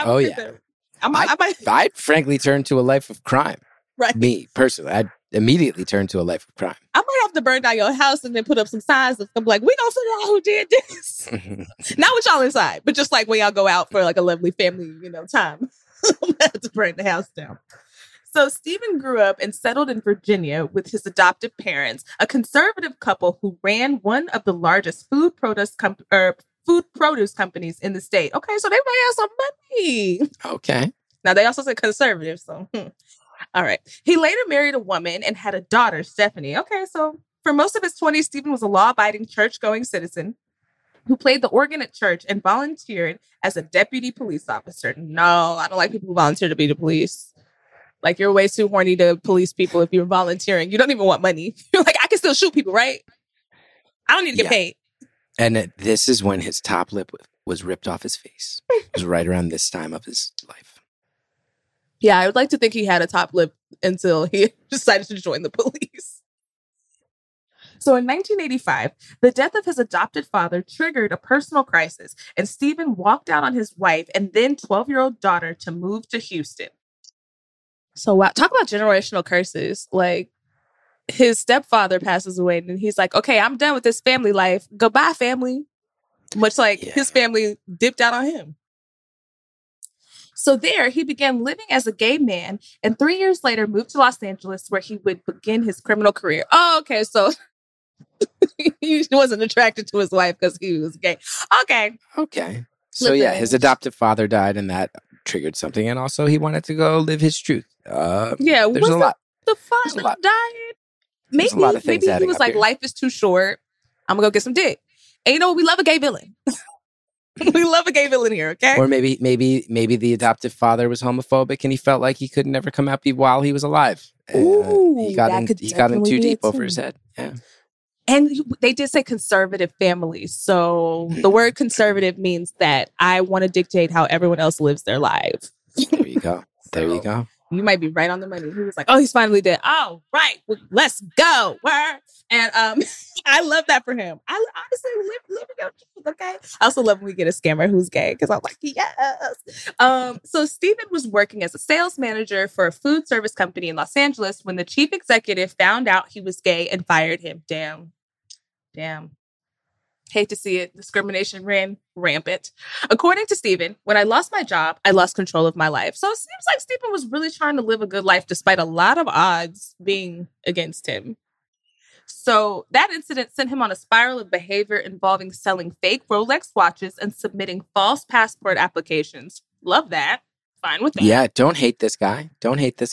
I'd frankly turn to a life of crime. Right. Me, personally, I'd immediately turn to a life of crime. I might have to burn down your house and then put up some signs and be like, we gonna figure out who did this. Not with y'all inside, but just like when y'all go out for like a lovely family, time. I'm gonna have to burn the house down. So Stephen grew up and settled in Virginia with his adoptive parents, a conservative couple who ran one of the largest food produce companies in the state. Okay, so they might have some money. Okay. Now, they also said conservative, so all right. He later married a woman and had a daughter, Stephanie. Okay, so for most of his 20s, Stephen was a law-abiding, church-going citizen who played the organ at church and volunteered as a deputy police officer. No, I don't like people who volunteer to be the police. Like, you're way too horny to police people if you're volunteering. You don't even want money. You're like, I can still shoot people, right? I don't need to get paid. And this is when his top lip was ripped off his face. It was right around this time of his life. Yeah, I would like to think he had a top lip until he decided to join the police. So in 1985, the death of his adopted father triggered a personal crisis, and Stephen walked out on his wife and then 12-year-old daughter to move to Houston. So wow, talk about generational curses. Like, his stepfather passes away and he's like, okay, I'm done with this family life. Goodbye, family. Much like his family dipped out on him. So there, he began living as a gay man and 3 years later moved to Los Angeles where he would begin his criminal career. Oh, okay. So he wasn't attracted to his wife because he was gay. Okay. So his adoptive father died and that triggered something. And also he wanted to go live his truth. There's a lot. The father died. Maybe he was like, life is too short. I'm going to go get some dick. And we love a gay villain. We love a gay villain here, okay? Or maybe the adoptive father was homophobic and he felt like he could never come out while he was alive. Ooh, he got in too deep over his head. Yeah. And they did say conservative families. So the word conservative means that I want to dictate how everyone else lives their lives. There you go. There you go. You might be right on the money. He was like, oh, he's finally dead. Oh, right. Well, let's go. And I love that for him. I honestly live in your truth, okay? I also love when we get a scammer who's gay because I'm like, yes. So Stephen was working as a sales manager for a food service company in Los Angeles when the chief executive found out he was gay and fired him. Damn. Hate to see it. Discrimination ran rampant. According to Stephen, when I lost my job, I lost control of my life. So it seems like Stephen was really trying to live a good life despite a lot of odds being against him. So that incident sent him on a spiral of behavior involving selling fake Rolex watches and submitting false passport applications. Love that. Fine with that. Yeah, don't hate this guy.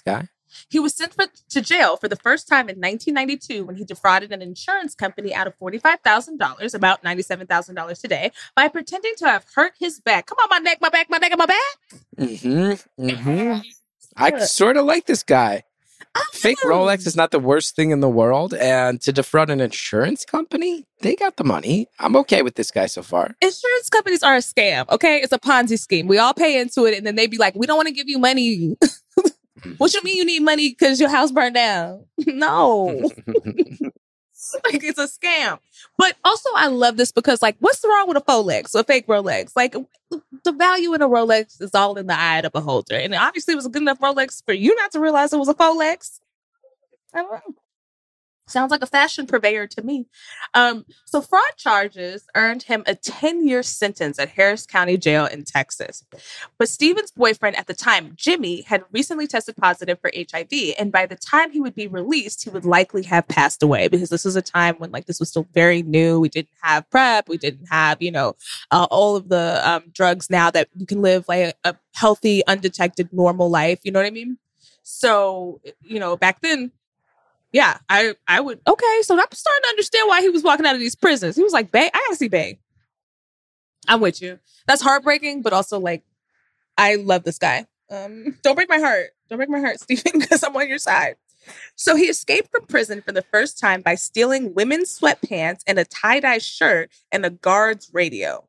He was sent to jail for the first time in 1992 when he defrauded an insurance company out of $45,000, about $97,000 today, by pretending to have hurt his back. Come on, my neck, my back, my neck, and my back. I sort of like this guy. Fake Rolex is not the worst thing in the world. And to defraud an insurance company, they got the money. I'm okay with this guy so far. Insurance companies are a scam, okay? It's a Ponzi scheme. We all pay into it, and then they be like, we don't want to give you money. What you mean you need money because your house burned down? No. Like, it's a scam. But also, I love this because, like, what's wrong with a Rolex, a fake Rolex? Like, the value in a Rolex is all in the eye of the beholder. And obviously, it was a good enough Rolex for you not to realize it was a Rolex. I don't know. Sounds like a fashion purveyor to me. So fraud charges earned him a 10-year sentence at Harris County Jail in Texas. But Stephen's boyfriend at the time, Jimmy, had recently tested positive for HIV. And by the time he would be released, he would likely have passed away because this was a time when this was still very new. We didn't have PrEP. We didn't have, all of the drugs now that you can live like a healthy, undetected, normal life. You know what I mean? So, back then, yeah, I would. Okay, so I'm starting to understand why he was walking out of these prisons. He was like, "Bae, I gotta see Bae." I'm with you. That's heartbreaking, but also I love this guy. Don't break my heart. Don't break my heart, Stephen, because I'm on your side. So he escaped from prison for the first time by stealing women's sweatpants and a tie-dye shirt and a guard's radio.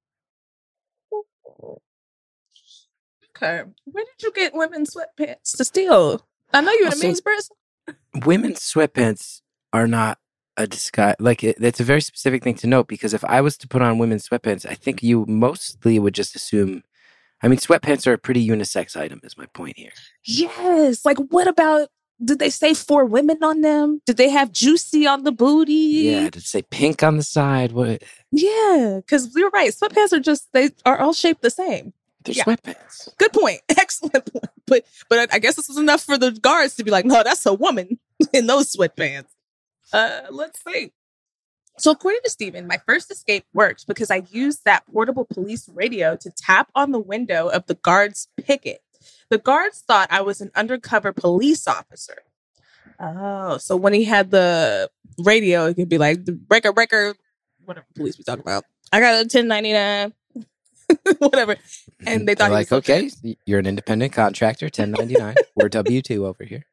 Okay, where did you get women's sweatpants to steal? I know you're in a men's prison. Women's sweatpants are not a disguise. That's a very specific thing to note because if I was to put on women's sweatpants, I think you mostly would just assume. I mean, sweatpants are a pretty unisex item, is my point here. Yes. What about, did they say for women on them? Did they have juicy on the booty? Yeah, did it say pink on the side? What? Yeah, because you're right. Sweatpants they are all shaped the same. They're sweatpants. Good point. Excellent point. But I guess this was enough for the guards to be like, no, that's a woman in those sweatpants. Let's see. So according to Stephen, my first escape worked because I used that portable police radio to tap on the window of the guard's picket. The guards thought I was an undercover police officer. Oh, so when he had the radio, it could be like, breaker, whatever police we talking about. I got a 1099. Whatever. And they thought like, okay, you're an independent contractor, 1099. We're W-2 over here.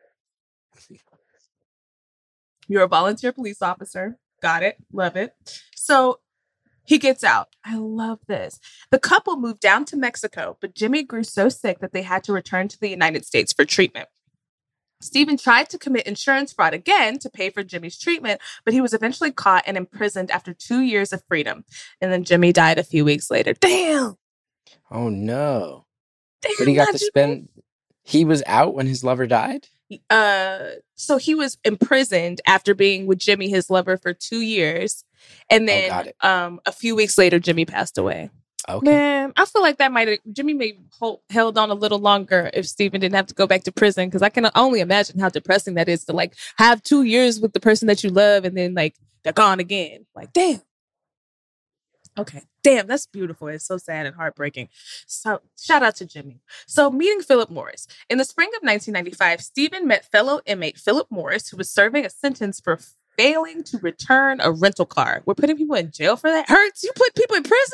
You're a volunteer police officer. Got it. Love it. So he gets out. I love this. The couple moved down to Mexico, but Jimmy grew so sick that they had to return to the United States for treatment. Stephen tried to commit insurance fraud again to pay for Jimmy's treatment, but he was eventually caught and imprisoned after 2 years of freedom. And then Jimmy died a few weeks later. Damn! Oh, no. Damn, but he got to spend... He was out when his lover died? So he was imprisoned after being with Jimmy, his lover, for 2 years. And then a few weeks later, Jimmy passed away. Okay. Man, I feel like Jimmy may held on a little longer if Stephen didn't have to go back to prison, because I can only imagine how depressing that is to have 2 years with the person that you love and then they're gone again. Damn. Okay. Damn, that's beautiful. It's so sad and heartbreaking. So shout out to Jimmy. So meeting Philip Morris. In the spring of 1995, Stephen met fellow inmate Philip Morris, who was serving a sentence for failing to return a rental car. We're putting people in jail for that? Hurts? You put people in prison?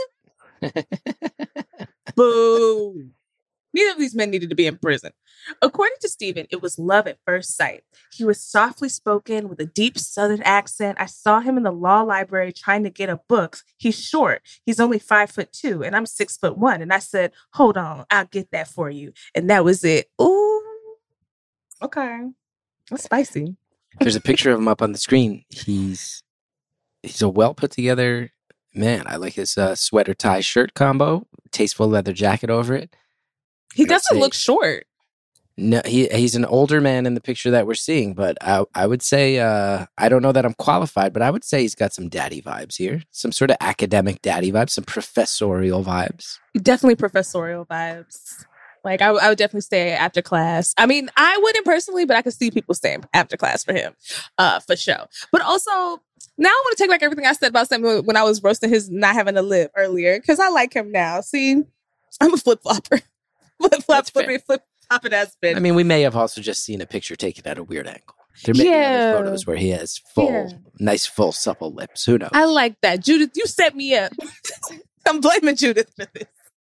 Boo. Neither of these men needed to be in prison. According to Stephen, it was love at first sight. He was softly spoken with a deep Southern accent. I saw him in the law library trying to get a book. He's short. He's only 5'2", and I'm 6'1". And I said, hold on, I'll get that for you. And that was it. Ooh. Okay. That's spicy. There's a picture of him up on the screen. He's a well put together man. I like his sweater tie shirt combo, tasteful leather jacket over it. He doesn't look short. No, he's an older man in the picture that we're seeing, but I would say, I don't know that I'm qualified, but I would say he's got some daddy vibes here. Some sort of academic daddy vibes, some professorial vibes. Definitely professorial vibes. I would definitely stay after class. I mean, I wouldn't personally, but I could see people staying after class for him, for sure. But also, now I want to take back everything I said about Sam when I was roasting his not having to live earlier, because I like him now. See, I'm a flip-flopper. Flip-flop, topic has been. I mean, we may have also just seen a picture taken at a weird angle. There may be other photos where he has nice, full, supple lips. Who knows? I like that. Judith, you set me up. I'm blaming Judith for this.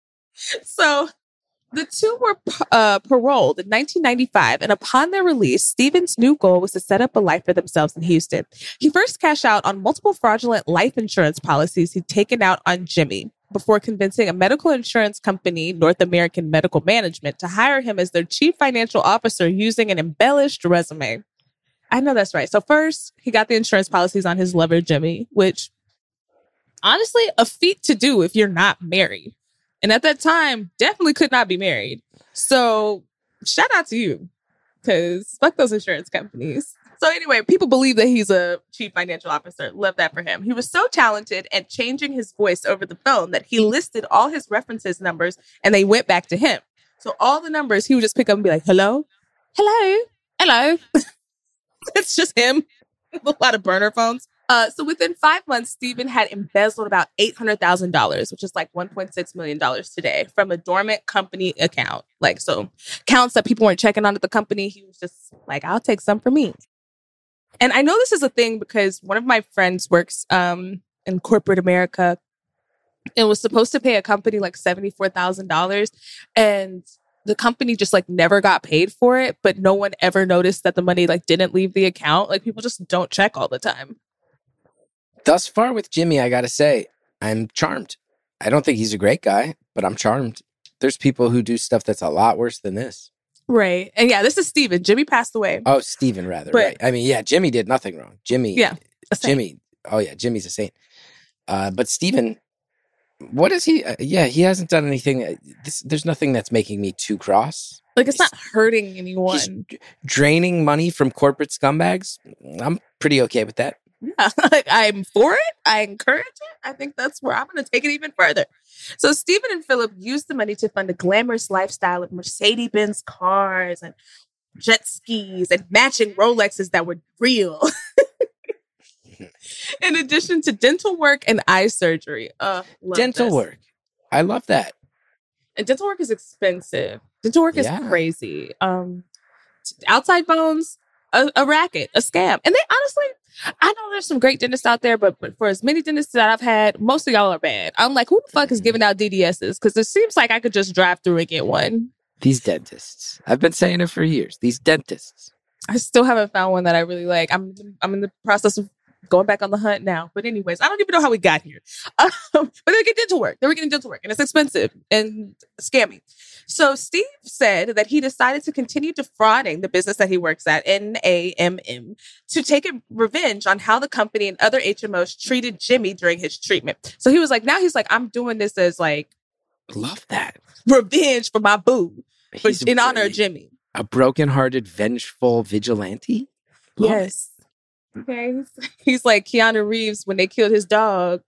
So the two were paroled in 1995, and upon their release, Stephen's new goal was to set up a life for themselves in Houston. He first cashed out on multiple fraudulent life insurance policies he'd taken out on Jimmy before convincing a medical insurance company, North American Medical Management, to hire him as their chief financial officer using an embellished resume. I know that's right. So first, he got the insurance policies on his lover, Jimmy, which honestly, a feat to do if you're not married. And at that time, definitely could not be married. So shout out to you, because fuck those insurance companies. So anyway, people believe that he's a chief financial officer. Love that for him. He was so talented at changing his voice over the phone that he listed all his references numbers and they went back to him. So all the numbers, he would just pick up and be like, hello, hello, hello. It's just him. A lot of burner phones. So within 5 months, Stephen had embezzled about $800,000, which is like $1.6 million today, from a dormant company account. Like, so accounts that people weren't checking on at the company. He was just like, I'll take some for me. And I know this is a thing because one of my friends works in corporate America and was supposed to pay a company like $74,000. And the company just like never got paid for it, but no one ever noticed that the money like didn't leave the account. Like people just don't check all the time. Thus far with Jimmy, I gotta say, I'm charmed. I don't think he's a great guy, but I'm charmed. There's people who do stuff that's a lot worse than this. Right. And yeah, this is Stephen. Jimmy passed away. Oh, Stephen, rather. But, right. I mean, yeah, Jimmy did nothing wrong. Jimmy's a saint. But Stephen, what is he? He hasn't done anything. There's nothing that's making me too cross. Like, it's not hurting anyone. He's draining money from corporate scumbags. I'm pretty okay with that. Yeah, like, I'm for it. I encourage it. I think that's where I'm going to take it even further. So Stephen and Philip used the money to fund a glamorous lifestyle of Mercedes-Benz cars and jet skis and matching Rolexes that were real. In addition to dental work and eye surgery. Dental work. I love that. And dental work is expensive. Dental work is crazy. Outside bones, a racket, a scam. And they honestly, I know there's some great dentists out there, but for as many dentists that I've had, most of y'all are bad. I'm like, who the fuck is giving out DDSs? Because it seems like I could just drive through and get one. These dentists. I've been saying it for years. These dentists. I still haven't found one that I really like. I'm in the process of going back on the hunt now. But anyways, I don't even know how we got here. But they get dental work. They were getting dental work. And it's expensive and scammy. So Steve said that he decided to continue defrauding the business that he works at, NAMM, to take a revenge on how the company and other HMOs treated Jimmy during his treatment. So he was like, now he's like, I'm doing this as like... Love that. Revenge for my boo. In honor of Jimmy. A brokenhearted, vengeful vigilante? Yes. Okay. He's like Keanu Reeves when they killed his dog.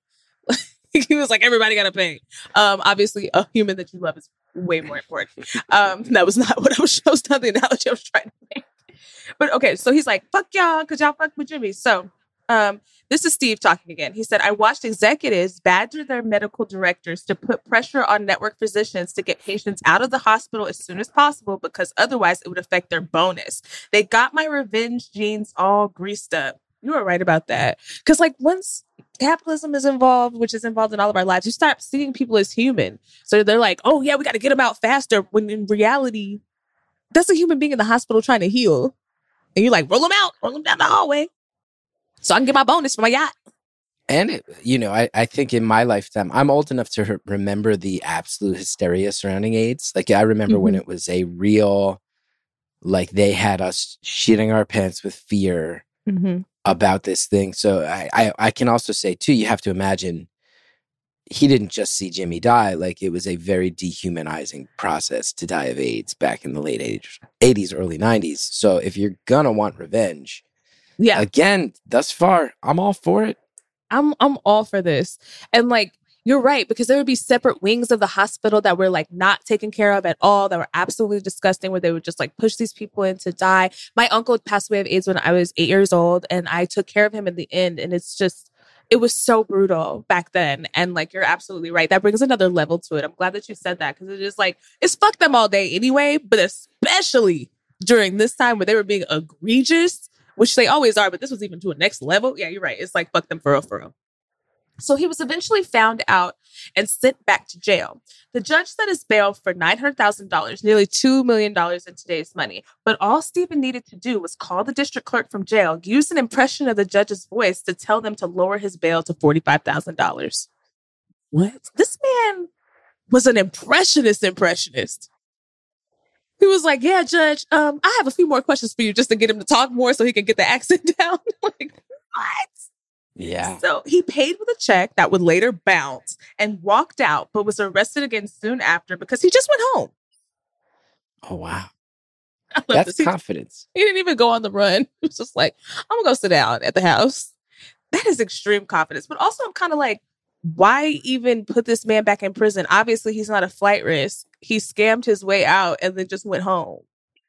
He was like, everybody got to pay. Obviously, a human that you love is way more important. That was not what that was not the analogy I was trying to make. But okay, so he's like, fuck y'all, because y'all fuck with Jimmy. So this is Steve talking again. He said, I watched executives badger their medical directors to put pressure on network physicians to get patients out of the hospital as soon as possible because otherwise it would affect their bonus. They got my revenge genes all greased up. You were right about that. Because like once capitalism is involved, which is involved in all of our lives, you start seeing people as human. So they're like, oh yeah, we got to get them out faster. When in reality, that's a human being in the hospital trying to heal. And you're like, roll them out, roll them down the hallway so I can get my bonus for my yacht. And, I think in my lifetime, I'm old enough to remember the absolute hysteria surrounding AIDS. Like, I remember when it was a real, like, they had us shitting our pants with fear about this thing. So I can also say, too, you have to imagine he didn't just see Jimmy die. Like, it was a very dehumanizing process to die of AIDS back in the late 80s, early 90s. So if you're going to want revenge, again, thus far, I'm all for it. I'm all for this. And like, you're right, because there would be separate wings of the hospital that were like not taken care of at all, that were absolutely disgusting, where they would just like push these people in to die. My uncle passed away of AIDS when I was 8 years old, and I took care of him in the end. And it's It was so brutal back then. And like, you're absolutely right. That brings another level to it. I'm glad that you said that because it is like, it's fuck them all day anyway, but especially during this time where they were being egregious, which they always are, but this was even to a next level. Yeah, you're right. It's like, fuck them for real, for real. So he was eventually found out and sent back to jail. The judge set his bail for $900,000, nearly $2 million in today's money. But all Stephen needed to do was call the district clerk from jail, use an impression of the judge's voice to tell them to lower his bail to $45,000. What? This man was an impressionist. He was like, yeah, Judge, I have a few more questions for you just to get him to talk more so he can get the accent down. Like, what? Yeah. So he paid with a check that would later bounce and walked out, but was arrested again soon after because he just went home. Oh, wow. I love That's this. confidence. He didn't even go on the run. He was just like, I'm going to go sit down at the house. That is extreme confidence. But also I'm kind of like, why even put this man back in prison? Obviously, he's not a flight risk. He scammed his way out and then just went home.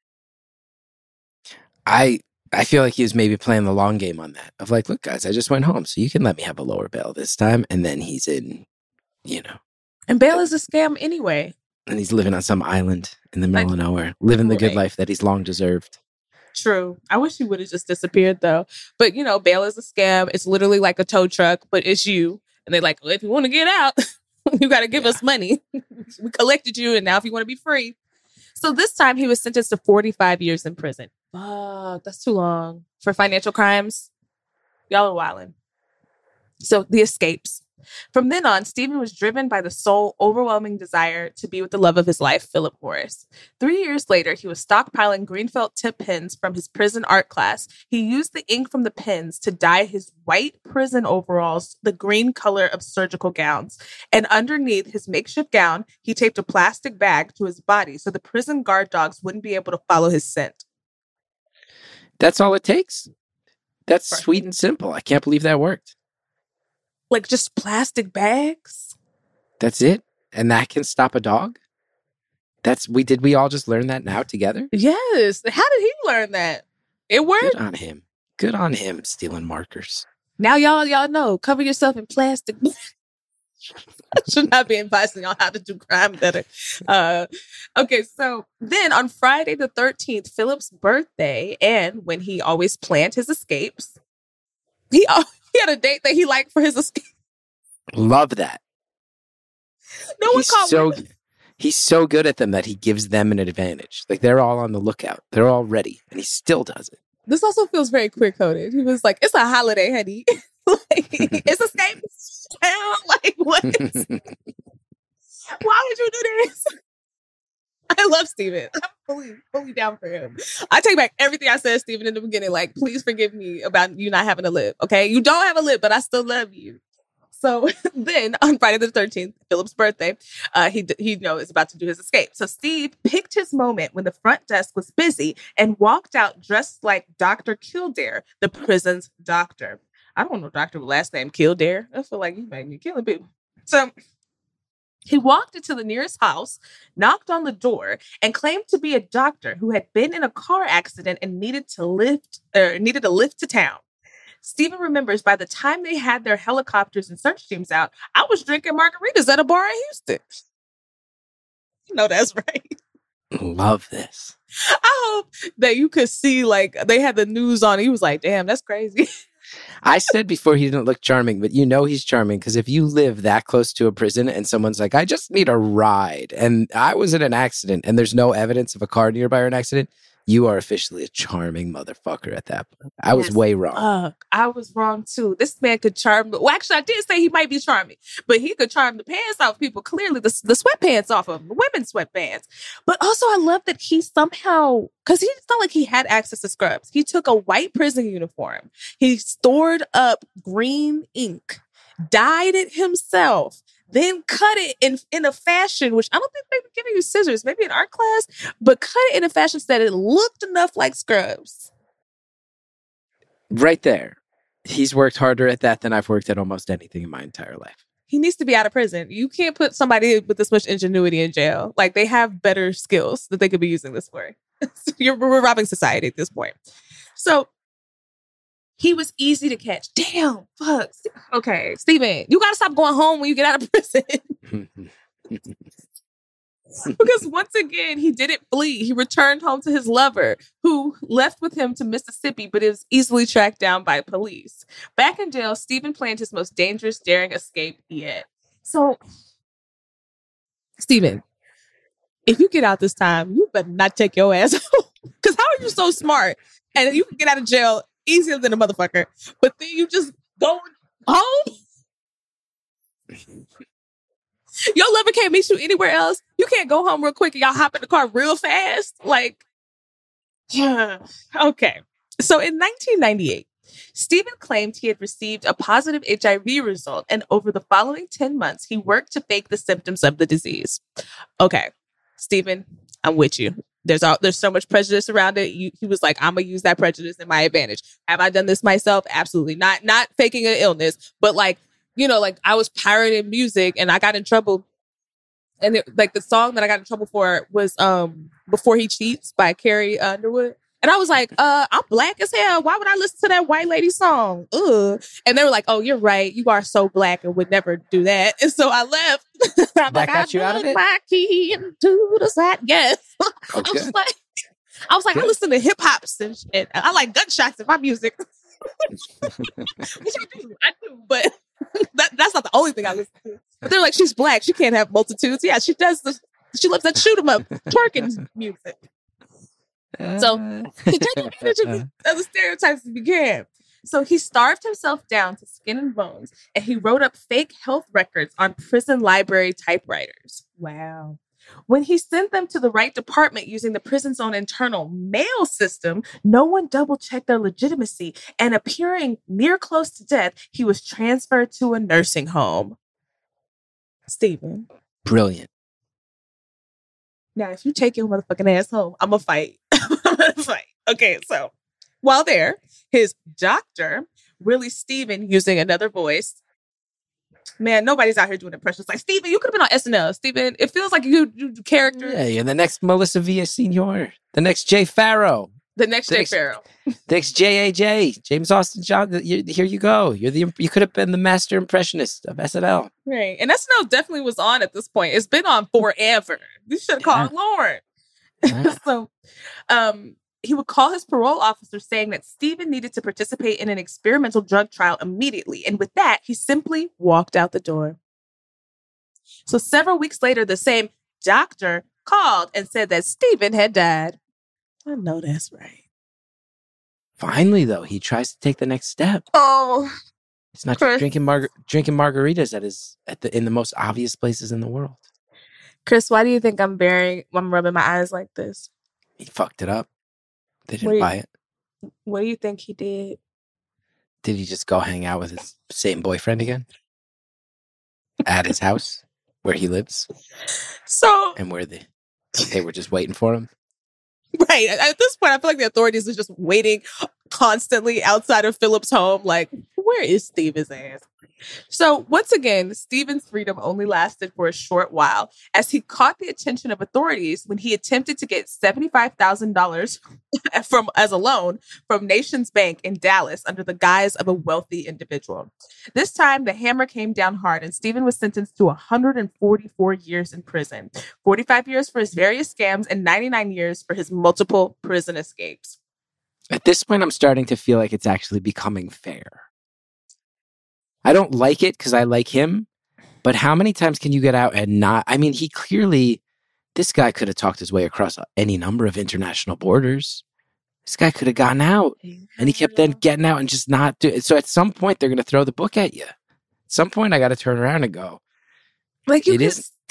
I feel like he was maybe playing the long game on that. Of like, look, guys, I just went home, so you can let me have a lower bail this time. And then he's in, you know. And bail is a scam anyway. And he's living on some island in the middle of nowhere, living the good life that he's long deserved. True. I wish he would have just disappeared, though. But, you know, bail is a scam. It's literally like a tow truck, but it's you. And they're like, well, if you want to get out, you got to give us money. We collected you, and now if you want to be free. So this time he was sentenced to 45 years in prison. Fuck, that's too long. For financial crimes, y'all are wildin'. So the escapes. From then on, Stephen was driven by the sole overwhelming desire to be with the love of his life, Philip Morris. 3 years later, he was stockpiling green felt tip pens from his prison art class. He used the ink from the pens to dye his white prison overalls the green color of surgical gowns. And underneath his makeshift gown, he taped a plastic bag to his body so the prison guard dogs wouldn't be able to follow his scent. That's all it takes. That's sweet and simple. I can't believe that worked. Like just plastic bags? That's it? And that can stop a dog? Did we all just learn that now together? Yes. How did he learn that? It worked? Good on him, stealing markers. Now y'all know, cover yourself in plastic. I should not be advising y'all how to do crime better. Okay, so then on Friday the 13th, Philip's birthday, and when he always planned his escapes, he had a date that he liked for his escape. Love that. No one caught He's so good at them that he gives them an advantage. Like they're all on the lookout. They're all ready. And he still does it. This also feels very queer-coded. He was like, it's a holiday, honey. Like, it's escape. Like, what? Why would you do this? I love Stephen. I'm fully down for him. I take back everything I said, Stephen, in the beginning. Like, please forgive me about you not having a lip, okay? You don't have a lip, but I still love you. So then on Friday the 13th, Philip's birthday, he is about to do his escape. So Steve picked his moment when the front desk was busy and walked out dressed like Dr. Kildare, the prison's doctor. I don't know doctor with last name Kildare. I feel like he might be killing people. So he walked into the nearest house, knocked on the door, and claimed to be a doctor who had been in a car accident and needed a lift to town. Stephen remembers by the time they had their helicopters and search teams out, I was drinking margaritas at a bar in Houston. You know that's right. Love this. I hope that you could see, like, they had the news on. He was like, damn, that's crazy. I said before he didn't look charming, but you know he's charming because if you live that close to a prison and someone's like, I just need a ride and I was in an accident and there's no evidence of a car nearby or an accident, you are officially a charming motherfucker at that point. I was way wrong. I was wrong too. This man could charm. Well, actually, I did say he might be charming, but he could charm the pants off people. Clearly, the sweatpants off of them, the women's sweatpants. But also, I love that he somehow, because it's not like he had access to scrubs. He took a white prison uniform. He stored up green ink, dyed it himself, then cut it in a fashion, which I don't think they were giving you scissors, maybe in art class, but cut it in a fashion so that it looked enough like scrubs. Right there. He's worked harder at that than I've worked at almost anything in my entire life. He needs to be out of prison. You can't put somebody with this much ingenuity in jail. Like, they have better skills that they could be using this for. We're robbing society at this point. So He was easy to catch. Damn, fuck. Okay, Steven, you gotta stop going home when you get out of prison. Because once again, he didn't flee. He returned home to his lover, who left with him to Mississippi, but is easily tracked down by police. Back in jail, Steven planned his most dangerous, daring escape yet. So, Steven, if you get out this time, you better not take your ass home. Because how are you so smart? And you can get out of jail easier than a motherfucker, but then you just go home? Your lover can't meet you anywhere else. You can't go home real quick and y'all hop in the car real fast. Like, yeah. Okay. So in 1998, Steven claimed he had received a positive HIV result, and over the following 10 months, he worked to fake the symptoms of the disease. Okay, Steven, I'm with you. There's so much prejudice around it. He was like, I'm gonna use that prejudice in my advantage. Have I done this myself? Absolutely not. Not faking an illness, but like, you know, like I was pirating music and I got in trouble. And like the song that I got in trouble for was Before He Cheats by Carrie Underwood. And I was like, I'm black as hell. Why would I listen to that white lady song? Ugh. And they were like, oh, you're right. You are so black and would never do that. And so I left. That like, got you out of it? My key into the side. Yes. Okay. I was like, I listen to hip hops and shit. I like gunshots in my music. Which I do, but that's not the only thing I listen to. But they're like, she's black. She can't have multitudes. Yeah, she does. She loves that shoot 'em up twerking music. So he took advantage of the stereotypes as he began. So he starved himself down to skin and bones, and he wrote up fake health records on prison library typewriters. Wow. When he sent them to the right department using the prison's own internal mail system, no one double-checked their legitimacy, and appearing near close to death, he was transferred to a nursing home. Steven. Brilliant. Now, if you take your motherfucking ass home, I'm gonna fight. I'm gonna fight. Okay, so while there, his doctor, Willie Steven, using another voice. Man, nobody's out here doing impressions. Like, Steven, you could have been on SNL. Steven, it feels like you do characters. Yeah, you're the next Melissa Villaseñor. The next Jay Farrow. The next Jay Farrow. Next JAJ. James Austin John. Here you go. You could have been the master impressionist of SNL. Right. And SNL definitely was on at this point. It's been on forever. You should have called Lauren. Yeah. So, he would call his parole officer saying that Steven needed to participate in an experimental drug trial immediately. And with that, he simply walked out the door. So several weeks later, the same doctor called and said that Steven had died. I know that's right. Finally, though, he tries to take the next step. Oh, it's not just drinking margaritas in the most obvious places in the world. Chris, why do you think I'm rubbing my eyes like this? He fucked it up. They didn't buy it. What do you think he did? Did he just go hang out with his same boyfriend again? At his house where he lives? So, and where they were just waiting for him? Right. At this point, I feel like the authorities are just waiting constantly outside of Philip's home. Like, where is Steven's ass? So once again, Steven's freedom only lasted for a short while as he caught the attention of authorities when he attempted to get $75,000 as a loan from Nations Bank in Dallas under the guise of a wealthy individual. This time, the hammer came down hard and Steven was sentenced to 144 years in prison, 45 years for his various scams and 99 years for his multiple prison escapes. At this point, I'm starting to feel like it's actually becoming fair. I don't like it because I like him, but how many times can you get out and not? I mean, this guy could have talked his way across any number of international borders. This guy could have gotten out, and he kept then getting out and just not do it. So at some point, they're going to throw the book at you. At some point, I got to turn around and go, it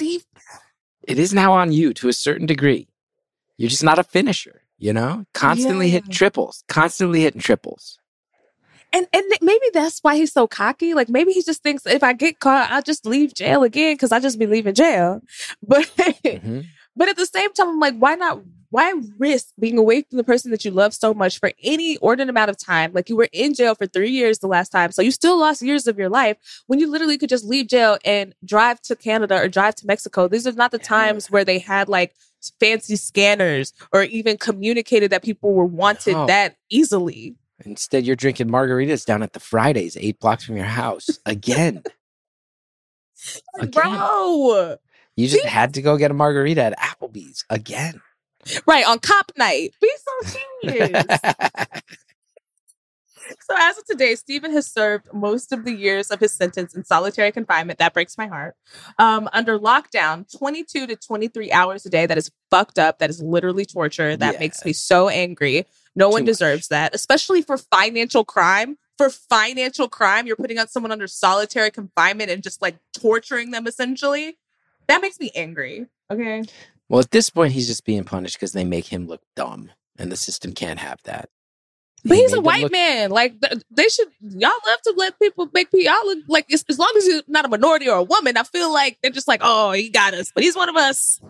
is now on you to a certain degree. You're just not a finisher, you know? Constantly hitting triples. And maybe that's why he's so cocky. Like, maybe he just thinks if I get caught, I'll just leave jail again because I just be leaving jail. But but at the same time, I'm like, why risk being away from the person that you love so much for any ordinate amount of time? Like, you were in jail for 3 years the last time. So you still lost years of your life when you literally could just leave jail and drive to Canada or drive to Mexico. These are not the times where they had like fancy scanners or even communicated that people were wanted that easily. Instead, you're drinking margaritas down at the Fridays, 8 blocks from your house. Again. Bro. You just had to go get a margarita at Applebee's. Again. Right, on cop night. Be so serious. So as of today, Stephen has served most of the years of his sentence in solitary confinement. That breaks my heart. Under lockdown, 22 to 23 hours a day. That is fucked up. That is literally torture. That makes me so angry. No one deserves that, especially for financial crime. For financial crime, you're putting out someone under solitary confinement and just like torturing them essentially. That makes me angry. Okay. Well, at this point, he's just being punished because they make him look dumb, and the system can't have that. But he's a white man. Like, they should, y'all love to let people make y'all look like, as long as you're not a minority or a woman, I feel like they're just like, oh, he got us, but he's one of us.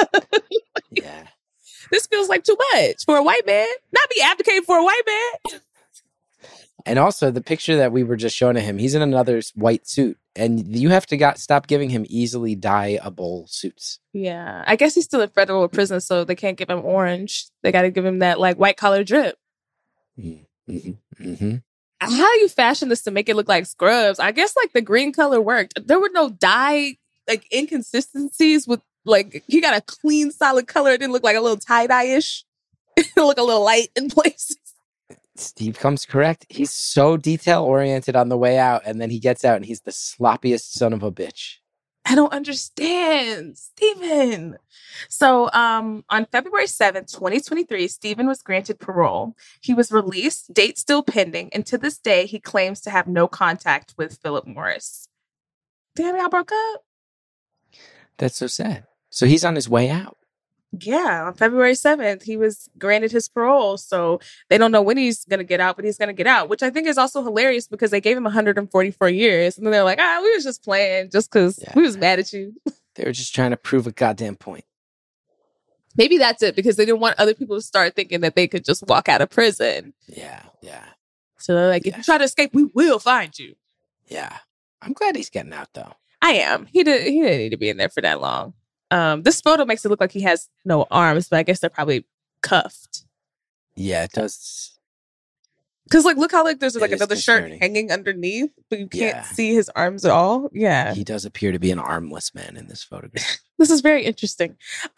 Yeah. This feels like too much for a white man. Not be advocating for a white man. And also, the picture that we were just showing him, he's in another white suit. And you have to stop giving him easily dyeable suits. Yeah. I guess he's still in federal prison, so they can't give him orange. They got to give him that, like, white collar drip. Mm-hmm. Mm-hmm. How do you fashion this to make it look like Scrubs? I guess, like, the green color worked. There were no dye, like, inconsistencies with, like, he got a clean, solid color. It didn't look like a little tie-dye-ish. It looked a little light in places. Steve comes correct. He's so detail-oriented on the way out, and then he gets out, and he's the sloppiest son of a bitch. I don't understand, Stephen. So on February 7th, 2023, Stephen was granted parole. He was released, date still pending, and to this day, he claims to have no contact with Philip Morris. Damn, y'all broke up? That's so sad. So he's on his way out. Yeah, on February 7th, he was granted his parole. So they don't know when he's going to get out, but he's going to get out, which I think is also hilarious because they gave him 144 years. And then they're like, we was just playing just because we was mad at you. They were just trying to prove a goddamn point. Maybe that's it, because they didn't want other people to start thinking that they could just walk out of prison. Yeah, yeah. So they're like, if you try to escape, we will find you. Yeah. I'm glad he's getting out, though. I am. He didn't need to be in there for that long. This photo makes it look like he has no arms, but I guess they're probably cuffed. Yeah, it does. Because, like, look how, like, there's, like, another shirt hanging underneath, but you can't see his arms at all. Yeah. He does appear to be an armless man in this photograph. This is very interesting.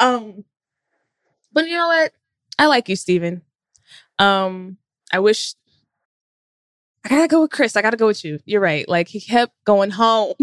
But you know what? I like you, Stephen. I wish... I gotta go with Chris. I gotta go with you. You're right. Like, he kept going home.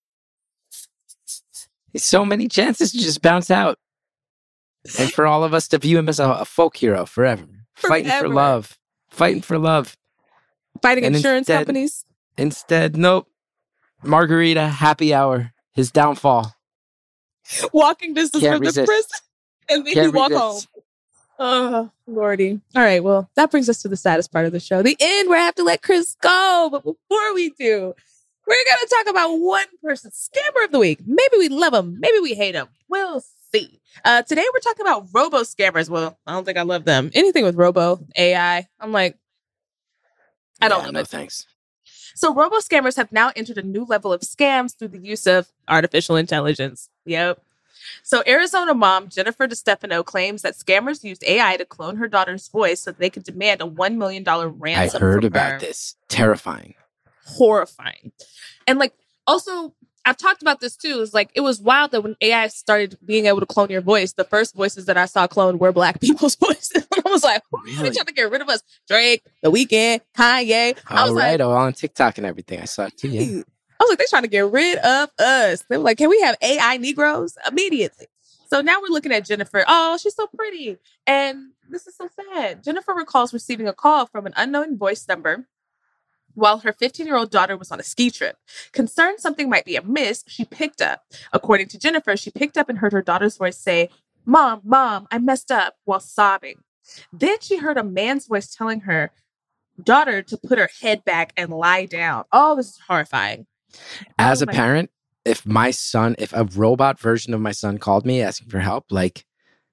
So many chances to just bounce out. And for all of us to view him as a folk hero forever. Fighting for love. Fighting for love. Fighting insurance companies. Instead, nope. Margarita, happy hour. His downfall. Walking distance from the prison. And then you walk home. Oh, Lordy. All right, well, that brings us to the saddest part of the show. The end, where I have to let Chris go. But before we do, we're going to talk about one person, scammer of the week. Maybe we love him. Maybe we hate him. We'll see. Today, we're talking about robo scammers. Well, I don't think I love them. Anything with robo, AI, I'm like, I don't love it. Thanks. So robo scammers have now entered a new level of scams through the use of artificial intelligence. Yep. So Arizona mom Jennifer DeStefano claims that scammers used AI to clone her daughter's voice so that they could demand a $1 million ransom. I heard about this. Terrifying. Horrifying. And like, also, I've talked about this too. It's like, it was wild that when AI started being able to clone your voice, the first voices that I saw cloned were Black people's voices. I was like, really? They trying to get rid of us. Drake, The Weeknd, Kanye. I was like, on TikTok and everything. I saw it too. Yeah. I was like, they're trying to get rid of us. They were like, can we have AI Negroes immediately? So now we're looking at Jennifer. Oh, she's so pretty. And this is so sad. Jennifer recalls receiving a call from an unknown voice number while her 15-year-old daughter was on a ski trip. Concerned something might be amiss, she picked up. According to Jennifer, she picked up and heard her daughter's voice say, Mom, I messed up, while sobbing. Then she heard a man's voice telling her daughter to put her head back and lie down. Oh, this is horrifying. As a parent, if a robot version of my son called me asking for help, like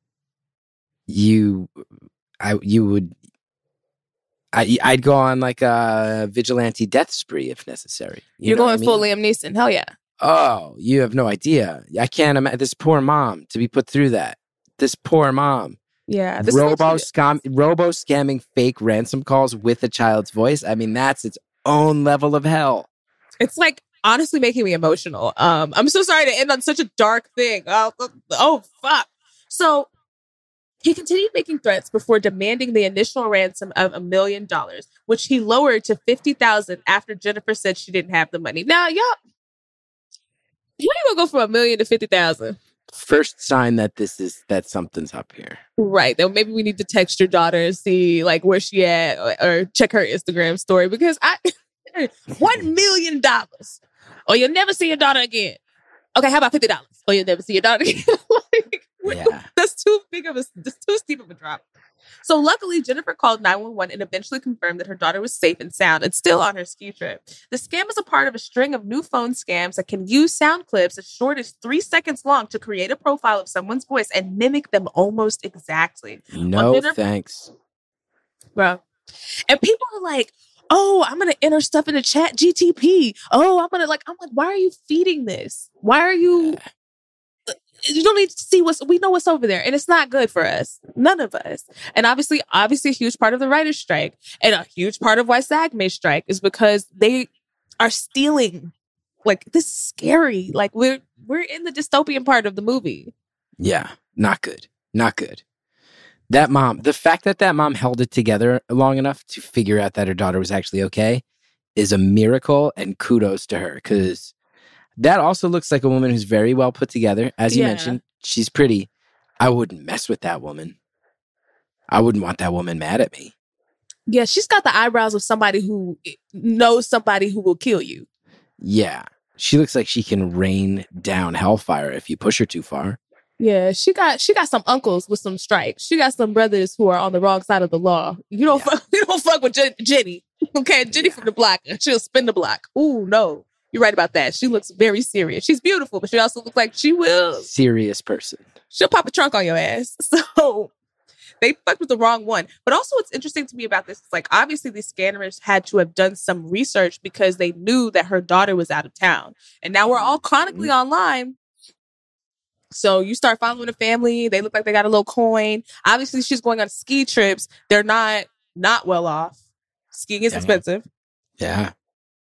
I'd go on like a vigilante death spree if necessary. You're going full Liam Neeson. Hell yeah. Oh, you have no idea. I can't imagine this poor mom to be put through that. This poor mom. Yeah. This is robo scamming fake ransom calls with a child's voice. I mean, that's its own level of hell. It's like honestly making me emotional. I'm so sorry to end on such a dark thing. Oh fuck. So he continued making threats before demanding the initial ransom of $1 million, which he lowered to $50,000 after Jennifer said she didn't have the money. Now, y'all, how you gonna go from $1 million to $50,000? First sign that that something's up here. Right. Then maybe we need to text your daughter and see like where she at, or check her Instagram story, because $1 million. Or you'll never see your daughter again. Okay, how about $50? Or you'll never see your daughter again. That's too steep of a drop. So luckily, Jennifer called 911 and eventually confirmed that her daughter was safe and sound and still on her ski trip. The scam is a part of a string of new phone scams that can use sound clips as short as 3 seconds long to create a profile of someone's voice and mimic them almost exactly. No, thanks. Bro. And people are like, oh, I'm going to enter stuff into Chat GTP. Oh, I'm like, why are you feeding this? Why are you... You don't need to see we know what's over there. And it's not good for us. None of us. And obviously a huge part of the writer's strike and a huge part of why SAG may strike is because they are stealing. Like, this is scary. Like, we're in the dystopian part of the movie. Yeah. Not good. Not good. That mom, the fact that mom held it together long enough to figure out that her daughter was actually okay is a miracle, and kudos to her, because that also looks like a woman who's very well put together. As you mentioned, she's pretty. I wouldn't mess with that woman. I wouldn't want that woman mad at me. Yeah, she's got the eyebrows of somebody who knows somebody who will kill you. Yeah. She looks like she can rain down hellfire if you push her too far. Yeah, she got some uncles with some strikes. She got some brothers who are on the wrong side of the law. You don't fuck with Jenny. Okay, Jenny from the block. She'll spin the block. Ooh, no. You're right about that. She looks very serious. She's beautiful, but she also looks like she will. Serious person. She'll pop a trunk on your ass. So they fucked with the wrong one. But also what's interesting to me about this is, like, obviously these scammers had to have done some research because they knew that her daughter was out of town. And now we're all chronically online. So you start following a family. They look like they got a little coin. Obviously she's going on ski trips. They're not well off. Skiing is expensive. Yeah.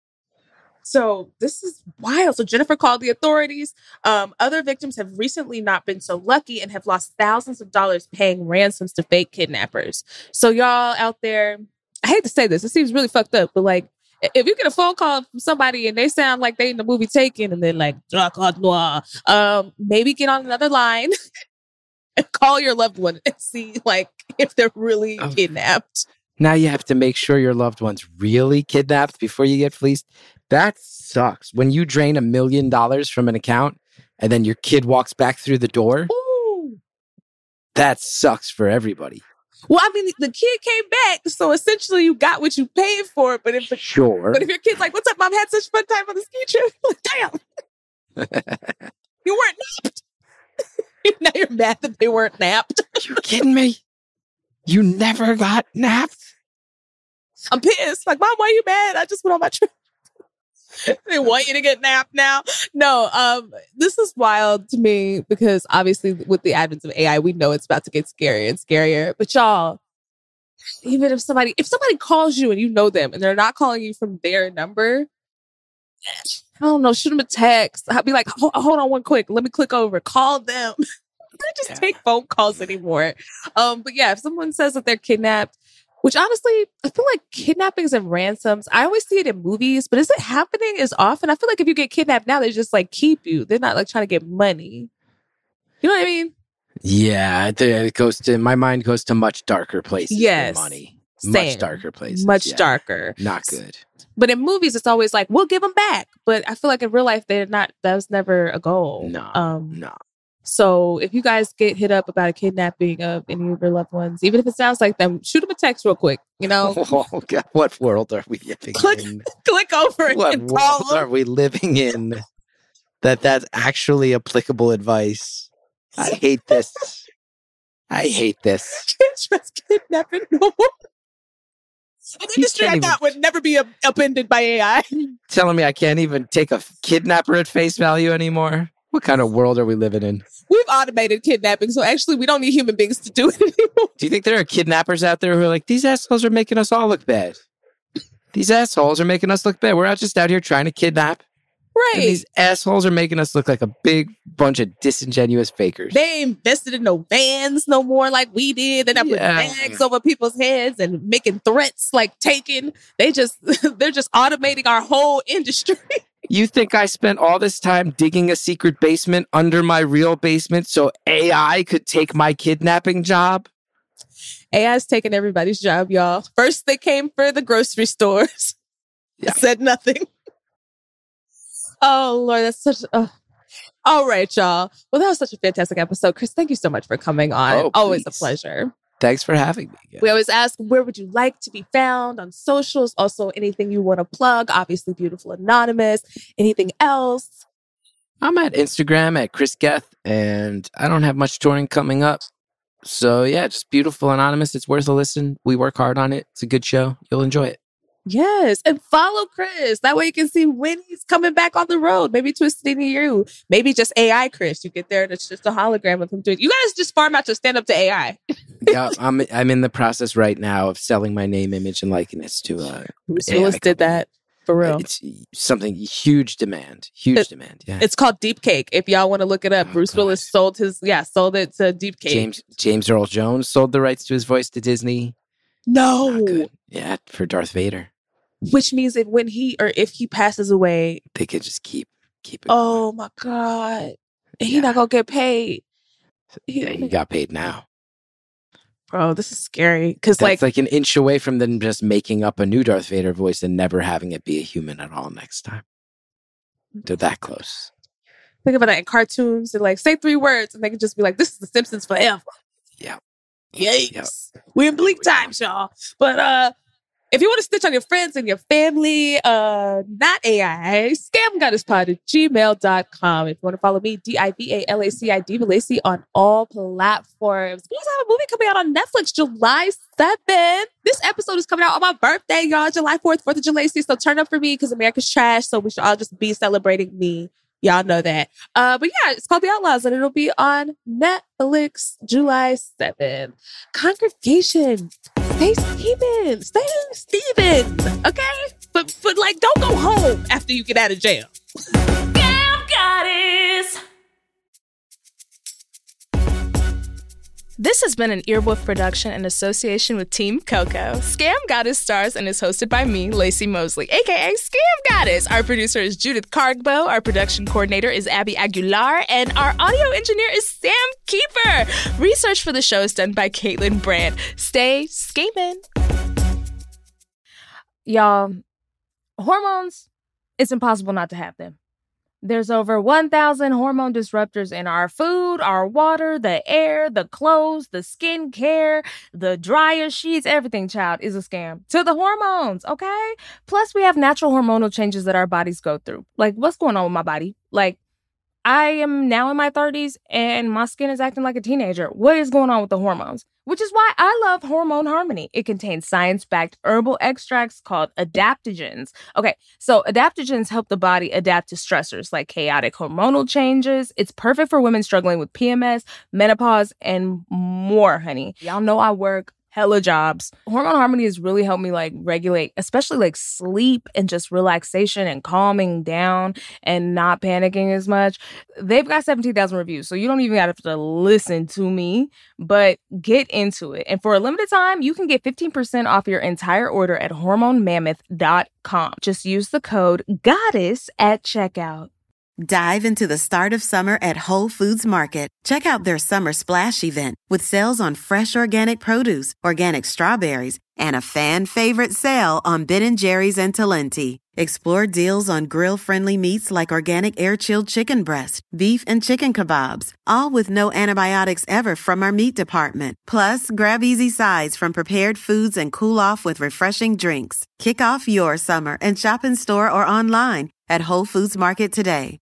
So this is wild. So Jennifer called the authorities. Other victims have recently not been so lucky and have lost thousands of dollars paying ransoms to fake kidnappers. So y'all out there, I hate to say this, it seems really fucked up, but like, if you get a phone call from somebody and they sound like they in the movie Taken and they're like, maybe get on another line and call your loved one and see like if they're really kidnapped. Now you have to make sure your loved one's really kidnapped before you get fleeced. That sucks. When you drain $1 million from an account and then your kid walks back through the door, ooh, that sucks for everybody. Well, I mean, the kid came back, so essentially you got what you paid for. But if your kid's like, "What's up, mom? Had such a fun time on the ski trip." Like, damn, you weren't napped. Now you're mad that they weren't napped. Are you kidding me? You never got napped? I'm pissed. Like, mom, why are you mad? I just went on my trip. They want you to get napped now. No, this is wild to me because obviously with the advent of AI, we know it's about to get scarier and scarier. But y'all, even if somebody calls you and you know them and they're not calling you from their number, I don't know, shoot them a text. I'll be like, hold on one quick. Let me click over. Call them. I just take phone calls anymore. But yeah, if someone says that they're kidnapped, which honestly, I feel like kidnappings and ransoms, I always see it in movies, but is it happening as often? I feel like if you get kidnapped now, they just like keep you. They're not like trying to get money. You know what I mean? Yeah, my mind goes to much darker places than money. Same. Much darker places. Much darker. Not good. But in movies, it's always like, we'll give them back. But I feel like in real life, that was never a goal. No. So if you guys get hit up about a kidnapping of any of your loved ones, even if it sounds like them, shoot them a text real quick, you know? Oh, God. What world are we living in? Click over it. What world are we living in that's actually applicable advice? I hate this. Can't trust kidnapping no more. An industry I thought would never be upended by AI. Telling me I can't even take a kidnapper at face value anymore? What kind of world are we living in? We've automated kidnapping, so actually we don't need human beings to do it anymore. Do you think there are kidnappers out there who are like, these assholes are making us all look bad? These assholes are making us look bad. We're just out here trying to kidnap. Right. And these assholes are making us look like a big bunch of disingenuous fakers. They ain't invested in no vans no more like we did. They're not putting bags over people's heads and making threats like taking. They're just automating our whole industry. You think I spent all this time digging a secret basement under my real basement so AI could take my kidnapping job? AI's taking everybody's job, y'all. First, they came for the grocery stores. Yeah. Said nothing. Oh, Lord, that's such... All right, y'all. Well, that was such a fantastic episode. Chris, thank you so much for coming on. Oh, always a please. pleasure. Thanks for having me again. We always ask, where would you like to be found on socials? Also, anything you want to plug? Obviously, Beautiful Anonymous. Anything else? I'm at Instagram at Chris Geth, and I don't have much touring coming up. So, yeah, just Beautiful Anonymous. It's worth a listen. We work hard on it. It's a good show. You'll enjoy it. Yes. And follow Chris. That way you can see when he's coming back on the road. Maybe Twisted Near You. Maybe just AI Chris. You get there and it's just a hologram of him doing it. You guys just farm out to stand up to AI. Yeah, I'm in the process right now of selling my name, image, and likeness to Bruce AI Willis did company. that. For real. It's something huge demand. Huge demand. Yeah. It's called Deep Cake. If y'all want to look it up, Oh, Bruce God. Willis sold it to Deep Cake. James Earl Jones sold the rights to his voice to Disney. No. Not good. Yeah, for Darth Vader. Which means that when he or if he passes away, They could just keep it. oh my God. And he's Yeah. not going to get paid. Yeah, he got paid now. Bro, this is scary. Because That's like an inch away from them just making up a new Darth Vader voice and never having it be a human at all next time. They're that close. think about that in cartoons. They're like, say 3 words, and they can just be like, this is The Simpsons forever. Yeah. Yikes. We're in bleak times, y'all. But if you want to stitch on your friends and your family, not AI, scamgoddesspod@gmail.com. If you want to follow me, DIVALACID Valacy on all platforms. We also have a movie coming out on Netflix July 7th. This episode is coming out on my birthday, y'all, July 4th, 4th of July. So turn up for me because America's trash. So we should all just be celebrating me. Y'all know that. But yeah, it's called The Outlaws and it'll be on Netflix July 7th. Congregation. Stay Steven. Stay Steven. Okay? But like, don't go home after you get out of jail. Scam Goddess. This has been an Earwolf production in association with Team Coco. Scam Goddess stars and is hosted by me, Lacey Mosley, aka Scam Goddess. Our producer is Judith Cargbo. Our production coordinator is Abby Aguilar. And our audio engineer is Sam Keeper. Research for the show is done by Caitlin Brandt. Stay scamming. Y'all, hormones, it's impossible not to have them. There's over 1,000 hormone disruptors in our food, our water, the air, the clothes, the skin care, the dryer sheets, everything, child, is a scam. To the hormones, okay? Plus, we have natural hormonal changes that our bodies go through. Like, what's going on with my body? Like, I am now in my 30s and my skin is acting like a teenager. What is going on with the hormones? Which is why I love Hormone Harmony. It contains science-backed herbal extracts called adaptogens. Okay, so adaptogens help the body adapt to stressors like chaotic hormonal changes. It's perfect for women struggling with PMS, menopause, and more, honey. Y'all know I work hella jobs. Hormone Harmony has really helped me like regulate, especially like sleep and just relaxation and calming down and not panicking as much. They've got 17,000 reviews, so you don't even have to listen to me, but get into it. And for a limited time, you can get 15% off your entire order at hormonemammoth.com. Just use the code GODDESS at checkout. Dive into the start of summer at Whole Foods Market. Check out their Summer Splash event with sales on fresh organic produce, organic strawberries, and a fan-favorite sale on Ben & Jerry's and Talenti. Explore deals on grill-friendly meats like organic air-chilled chicken breast, beef and chicken kebabs, all with no antibiotics ever from our meat department. Plus, grab easy sides from prepared foods and cool off with refreshing drinks. Kick off your summer and shop in store or online at Whole Foods Market today.